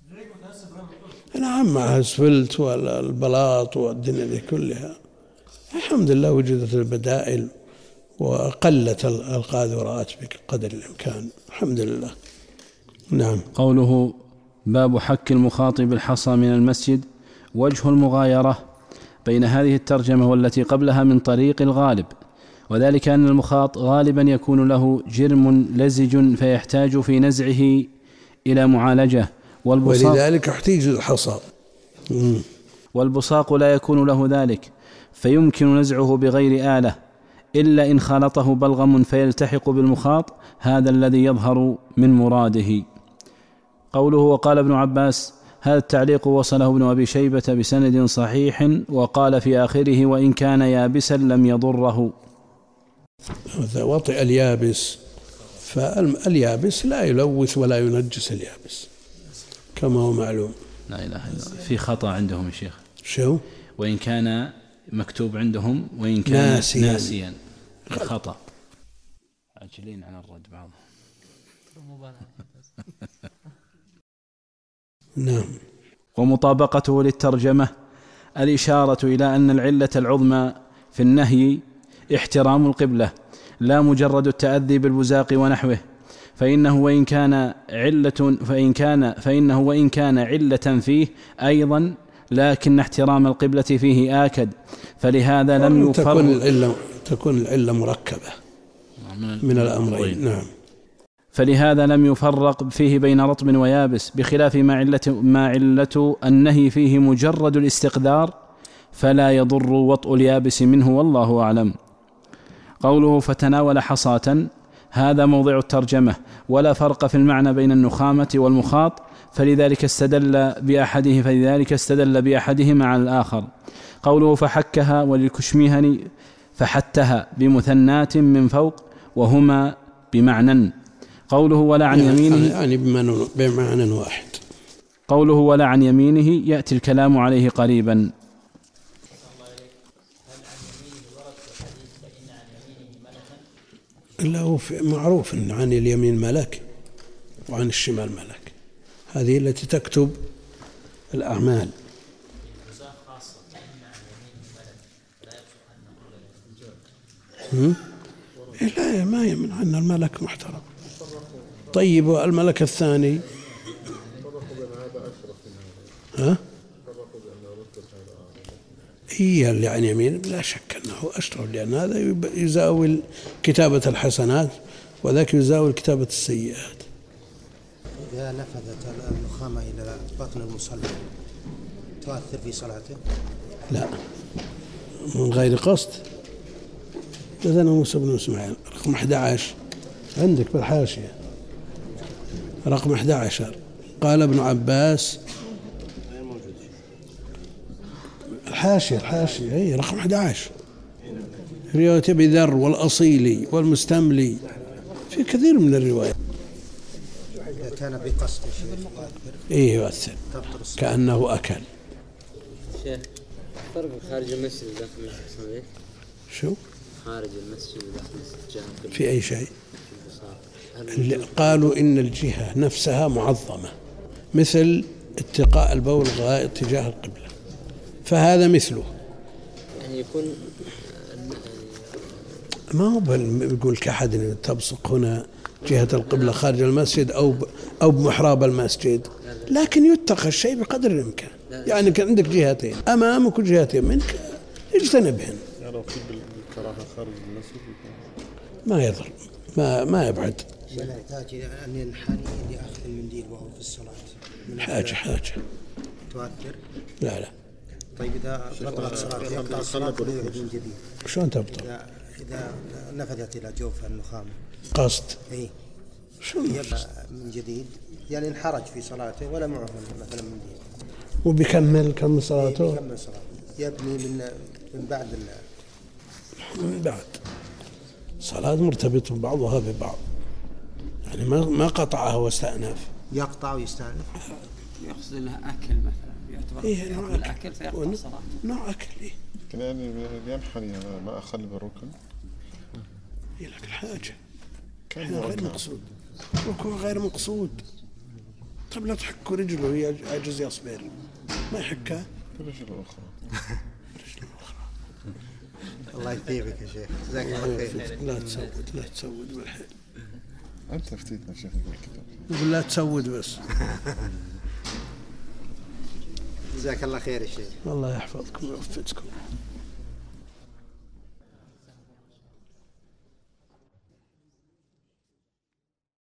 نعم، مع الاسفلت والبلاط والدنيا دي كلها، الحمد لله وجدت البدائل وقلت القاذورات بقدر الإمكان، الحمد لله. نعم. قوله باب حك المخاطب الحصى من المسجد. وجه المغايرة بين هذه الترجمة والتي قبلها من طريق الغالب، وذلك أن المخاط غالبا يكون له جرم لزج فيحتاج في نزعه إلى معالجة، والبصاق ولذلك احتيج الحصى. والبصاق لا يكون له ذلك فيمكن نزعه بغير آلة إلا إن خالطه بلغم فيلتحق بالمخاط، هذا الذي يظهر من مراده. قوله وقال ابن عباس، هذا التعليق وصله ابن أبي شيبة بسند صحيح، وقال في آخره وإن كان يابسا لم يضره. هذا وطئ اليابس، فاليابس لا يلوث ولا ينجس اليابس كما هو معلوم. لا إله إلا الله. في خطأ عندهم يا شيخ. شو؟ وإن كان مكتوب عندهم وإن كان ناسيا, ناسيا. خطأ. عاجلين عن الرد بعضهم. نعم. ومطابقته للترجمة الإشارة إلى أن العلة العظمى في النهي احترام القبلة لا مجرد التأذي بالبزاق ونحوه، فإنه وإن كان علة فإن كان فإنه وإن كان علة فيه أيضا، لكن احترام القبلة فيه آكد، فلهذا لم يفرق. تكون العلة تكون العلة مركبة من الأمرين. نعم. فلهذا لم يفرق فيه بين رطب ويابس، بخلاف ما علة ما علة النهي فيه مجرد الاستقدار، فلا يضر وطء اليابس منه، والله أعلم. قوله فتناول حصاة، هذا موضع الترجمة، ولا فرق في المعنى بين النخامة والمخاط، فلذلك استدل بأحده فلذلك استدل بأحدهما على الآخر. قوله فحكها وللكشميهني فحتها بمثنات من فوق، وهما بمعنى. قوله ولا عن يمينه يعني بمعنى واحد. قوله ولا عن يمينه يأتي الكلام عليه قريبا. لا هو معروف أن عن اليمين ملك وعن الشمال ملك، هذه التي تكتب الأعمال. لا ما يمنع أن الملك محترم. طيب الملك الثاني ها؟ هي اللي عن يمين لا شك أنه أشرف، لأن هذا يزاول كتابة الحسنات وذاك يزاول كتابة السيئات. إذا نفذت النخامة إلى بطن المصلي تؤثر في صلاته؟ لا، من غير قصد. إذا موسى بن إسماعيل رقم أحد عشر عندك بالحاشية، رقم أحد عشر قال ابن عباس، الحاشية الحاشية هي رقم أحد عشر، رواية أبي ذر والأصيلي والمستملي، في كثير من الروايات. إذا كان بقصد إيه يؤثر كأنه أكل. شيخ فرق خارج المسجد وداخل المسجد شو؟ خارج المسجد وداخل المسجد في أي شيء؟ اللي قالوا إن الجهة نفسها معظمة، مثل اتقاء البول الغائط تجاه القبلة، فهذا مثله. يعني يكون ما هو بيقول كأحد تبصق هنا جهة القبلة خارج المسجد أو أو بمحراب المسجد، لكن يتقى الشيء بقدر الإمكان. يعني كان عندك جهتين أمامك وجهتين منك، اجتنبهن. يعني في بالكراهة خارج المسجد ما يضر، ما ما يبعد. ولا يحتاج أن ينحني لأخذ المنديل وهو في الصلاة. حاجة حاجة تؤثر؟ لا لا. طيب إذا بطلت الصلاة يقطع الصلاة ويعيد من جديد. شلون تبطل؟ إذا نفذت إلى جوف النخامة قصد. إيه. شو يبقى من جديد، يعني انحرج في صلاته ولا معه مثلا منديل. وبيكمل كم صلاته؟ إيه بيكمل صلاته، يبني من من بعد من بعد صلاة مرتبطة بعضها ببعض، يعني ما ما قطعها واستأنف. يقطع ويستأنف. يقصد له أكل مثلا، يعتبر إيه يأكل الأكل فيقطع صلاته. نوع أكل. إيه يعني ينحني ما أخل بالركن. إيه لك الحاجة كان غير مقصود، ركوع غير مقصود. طب لا تحك رجله يعجز يصبر، ما يحكها برجل أخرى. برجل أخرى الله يثيبك يا شيخ، جزاك الله خير. لا تسود لا تسود بالحيل. أنت فتيتنا شيخ بالكتاب. يقول لا تسود بس. جزاك الله خير يا شيخ. الله يحفظكم ويوفقكم.